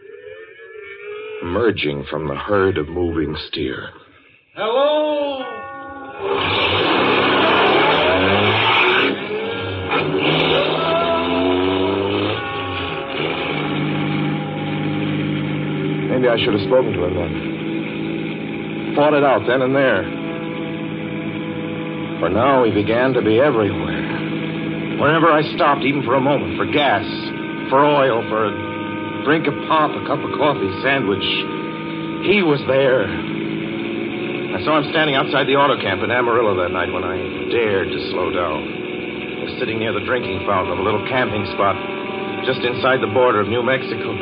S11: emerging from the herd of moving steer.
S13: Hello?
S11: Maybe I should have spoken to him then. Fought it out then and there. For now he began to be everywhere. Wherever I stopped, even for a moment, for gas, for oil, for a drink of pop, a cup of coffee, sandwich, he was there. I saw him standing outside the auto camp in Amarillo that night when I dared to slow down. I was sitting near the drinking fountain of a little camping spot just inside the border of New Mexico.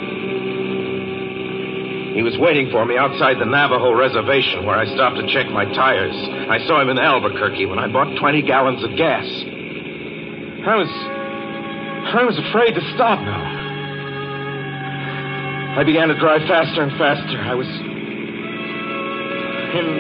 S11: He was waiting for me outside the Navajo reservation where I stopped to check my tires. I saw him in Albuquerque when I bought 20 gallons of gas. I was afraid to stop now. I began to drive faster and faster. I was in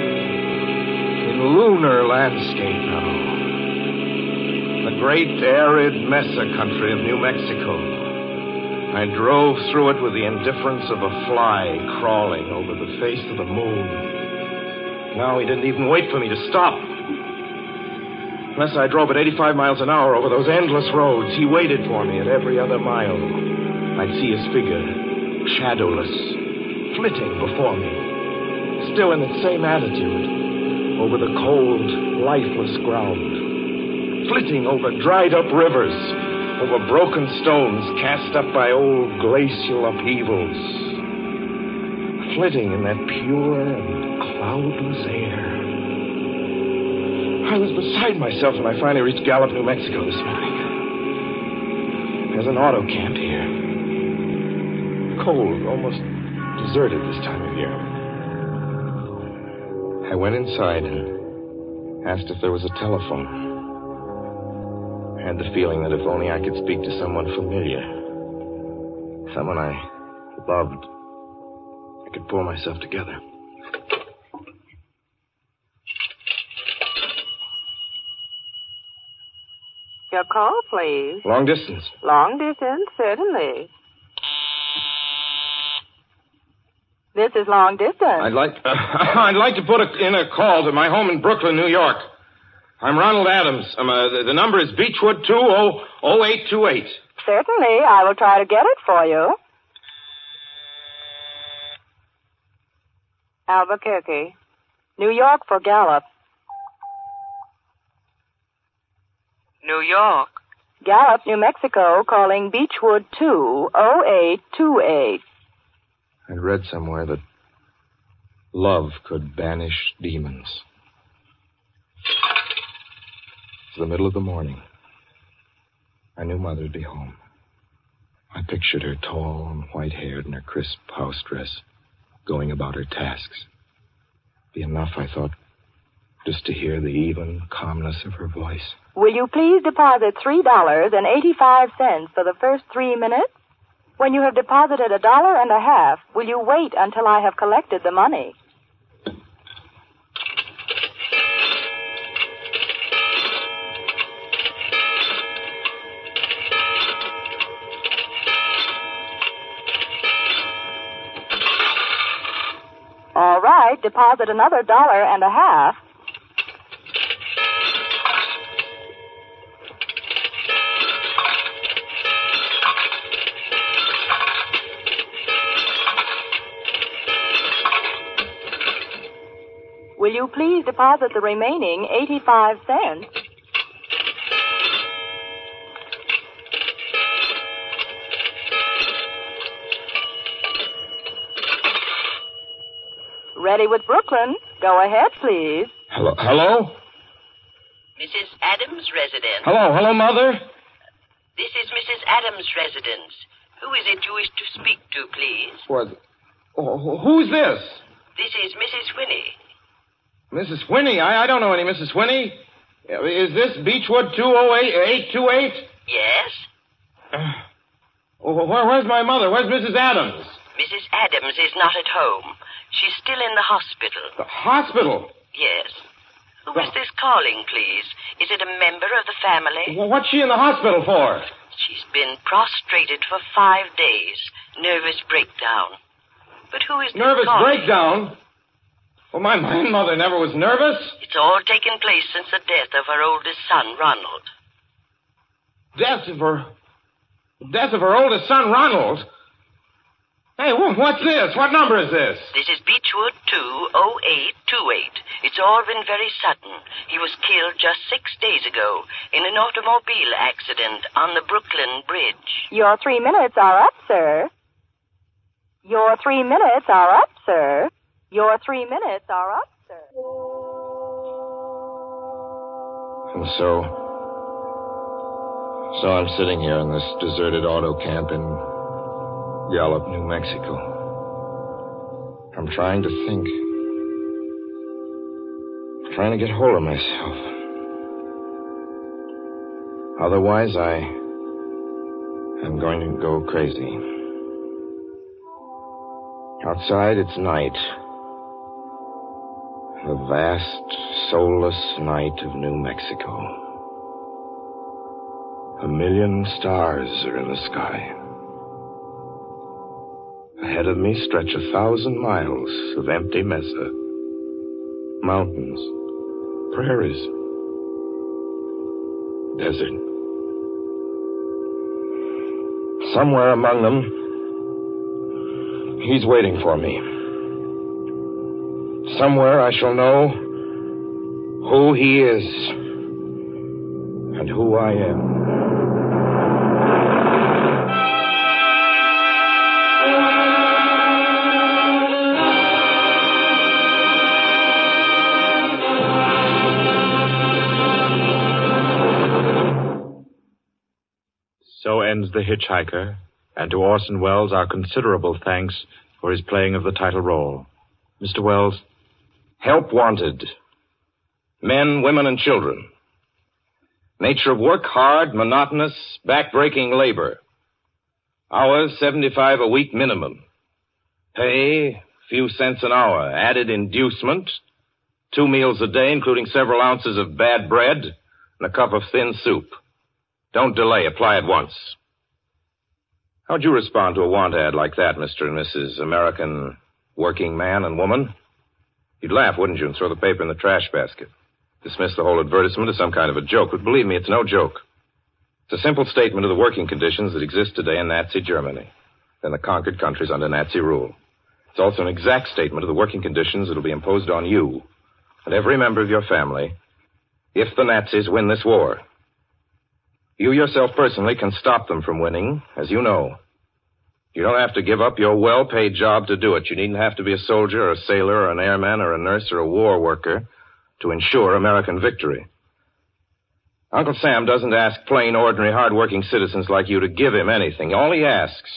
S11: lunar landscape now. The great arid mesa country of New Mexico. I drove through it with the indifference of a fly crawling over the face of the moon. Now he didn't even wait for me to stop. Unless I drove at 85 miles an hour over those endless roads, he waited for me at every other mile. I'd see his figure, shadowless, flitting before me, still in the same attitude, over the cold, lifeless ground, flitting over dried-up rivers, over broken stones cast up by old glacial upheavals, flitting in that pure and cloudless air. I was beside myself when I finally reached Gallup, New Mexico this morning. There's an auto camp here. Cold, almost deserted this time of year. I went inside and asked if there was a telephone. I had the feeling that if only I could speak to someone familiar, someone I loved, I could pull myself together.
S15: Your call, please.
S11: Long distance.
S15: Long distance, certainly. This is long distance.
S11: I'd like to put in a call to my home in Brooklyn, New York. I'm Ronald Adams. The number is Beechwood 200828.
S15: Certainly. I will try to get it for you. Albuquerque. New York for Gallup. New York. Gallup, New Mexico, calling Beechwood 20828.
S11: I'd read somewhere that love could banish demons. It's the middle of the morning. I knew Mother'd be home. I pictured her tall and white-haired in her crisp house dress, going about her tasks. Be enough, I thought, just to hear the even calmness of her voice.
S15: Will you please deposit $3.85 for the first 3 minutes? When you have deposited $1.50, will you wait until I have collected the money? All right, deposit another $1.50. Will you please deposit the remaining 85 cents? Ready with Brooklyn. Go ahead, please.
S11: Hello?
S16: Mrs. Adams' residence.
S11: Hello, Mother?
S16: This is Mrs. Adams' residence. Who is it you wish to speak to, please?
S11: What? Oh, who's this?
S16: This is Mrs. Whinney.
S11: Mrs. Whinney? I don't know any Mrs. Whinney. Is this Beechwood 20828?
S16: Yes?
S11: Where's my mother? Where's Mrs. Adams?
S16: Mrs. Adams is not at home. She's still in the hospital.
S11: The hospital?
S16: Yes. Who is this calling, please? Is it a member of the family?
S11: Well, what's she in the hospital for?
S16: She's been prostrated for 5 days. Nervous breakdown. But who is this
S11: Nervous
S16: calling?
S11: breakdown? Well, my mother never was nervous.
S16: It's all taken place since the death of her oldest son, Ronald.
S11: Death of her oldest son, Ronald? Hey, what's this? What number is this?
S16: This is Beechwood 20828. It's all been very sudden. He was killed just 6 days ago in an automobile accident on the Brooklyn Bridge.
S15: Your 3 minutes are up, sir. Your 3 minutes are up, sir. Your 3 minutes are up, sir.
S11: And so I'm sitting here in this deserted auto camp in Gallup, New Mexico. I'm trying to think. I'm trying to get hold of myself. Otherwise, I'm going to go crazy. Outside, it's night. The vast, soulless night of New Mexico. 1 million stars are in the sky. Ahead of me stretch 1,000 miles of empty mesa. Mountains, prairies, desert. Somewhere among them, he's waiting for me. Somewhere I shall know who he is and who I am.
S10: So ends The Hitchhiker, and to Orson Welles our considerable thanks for his playing of the title role. Mr. Welles?
S11: Help wanted. Men, women, and children. Nature of work, hard, monotonous, back-breaking labor. Hours, 75 a week minimum. Pay, few cents an hour. Added inducement, 2 meals a day, including several ounces of bad bread and a cup of thin soup. Don't delay. Apply at once. How'd you respond to a want ad like that, Mr. and Mrs. American working man and woman? You'd laugh, wouldn't you, and throw the paper in the trash basket. Dismiss the whole advertisement as some kind of a joke. But believe me, it's no joke. It's a simple statement of the working conditions that exist today in Nazi Germany and the conquered countries under Nazi rule. It's also an exact statement of the working conditions that will be imposed on you and every member of your family if the Nazis win this war. You yourself personally can stop them from winning, as you know. You don't have to give up your well-paid job to do it. You needn't have to be a soldier or a sailor or an airman or a nurse or a war worker to ensure American victory. Uncle Sam doesn't ask plain, ordinary, hard-working citizens like you to give him anything. All he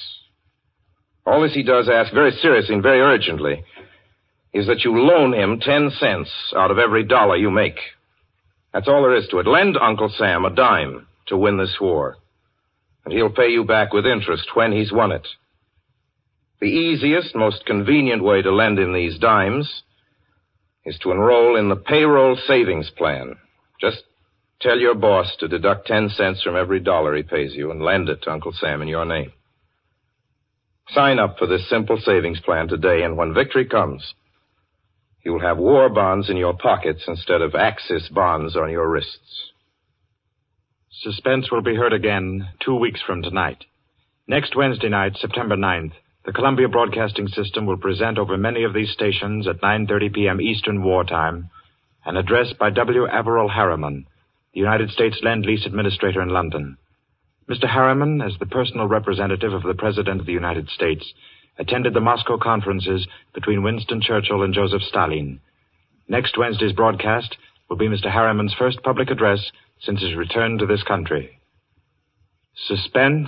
S11: does ask very seriously and very urgently is that you loan him 10 cents out of every dollar you make. That's all there is to it. Lend Uncle Sam a dime to win this war, and he'll pay you back with interest when he's won it. The easiest, most convenient way to lend him these dimes is to enroll in the payroll savings plan. Just tell your boss to deduct 10 cents from every dollar he pays you and lend it to Uncle Sam in your name. Sign up for this simple savings plan today, and when victory comes, you'll have war bonds in your pockets instead of Axis bonds on your wrists.
S10: Suspense will be heard again 2 weeks from tonight. Next Wednesday night, September 9th, the Columbia Broadcasting System will present over many of these stations at 9:30 p.m. Eastern Wartime an address by W. Averill Harriman, the United States Lend-Lease Administrator in London. Mr. Harriman, as the personal representative of the President of the United States, attended the Moscow conferences between Winston Churchill and Joseph Stalin. Next Wednesday's broadcast will be Mr. Harriman's first public address since his return to this country. Suspense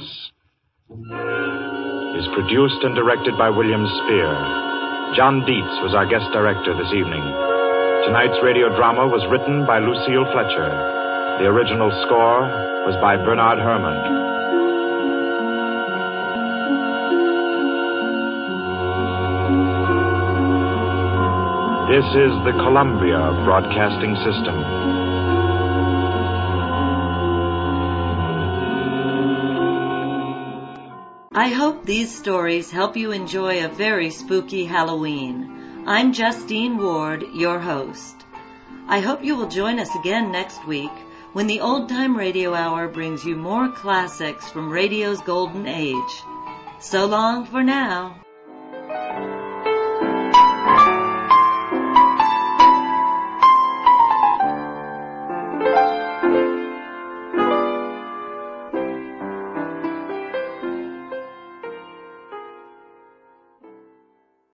S10: is produced and directed by William Spear. John Dietz was our guest director this evening. Tonight's radio drama was written by Lucille Fletcher. The original score was by Bernard Herrmann. This is the Columbia Broadcasting System.
S1: I hope these stories help you enjoy a very spooky Halloween. I'm Justine Ward, your host. I hope you will join us again next week when the Old Time Radio Hour brings you more classics from radio's golden age. So long for now.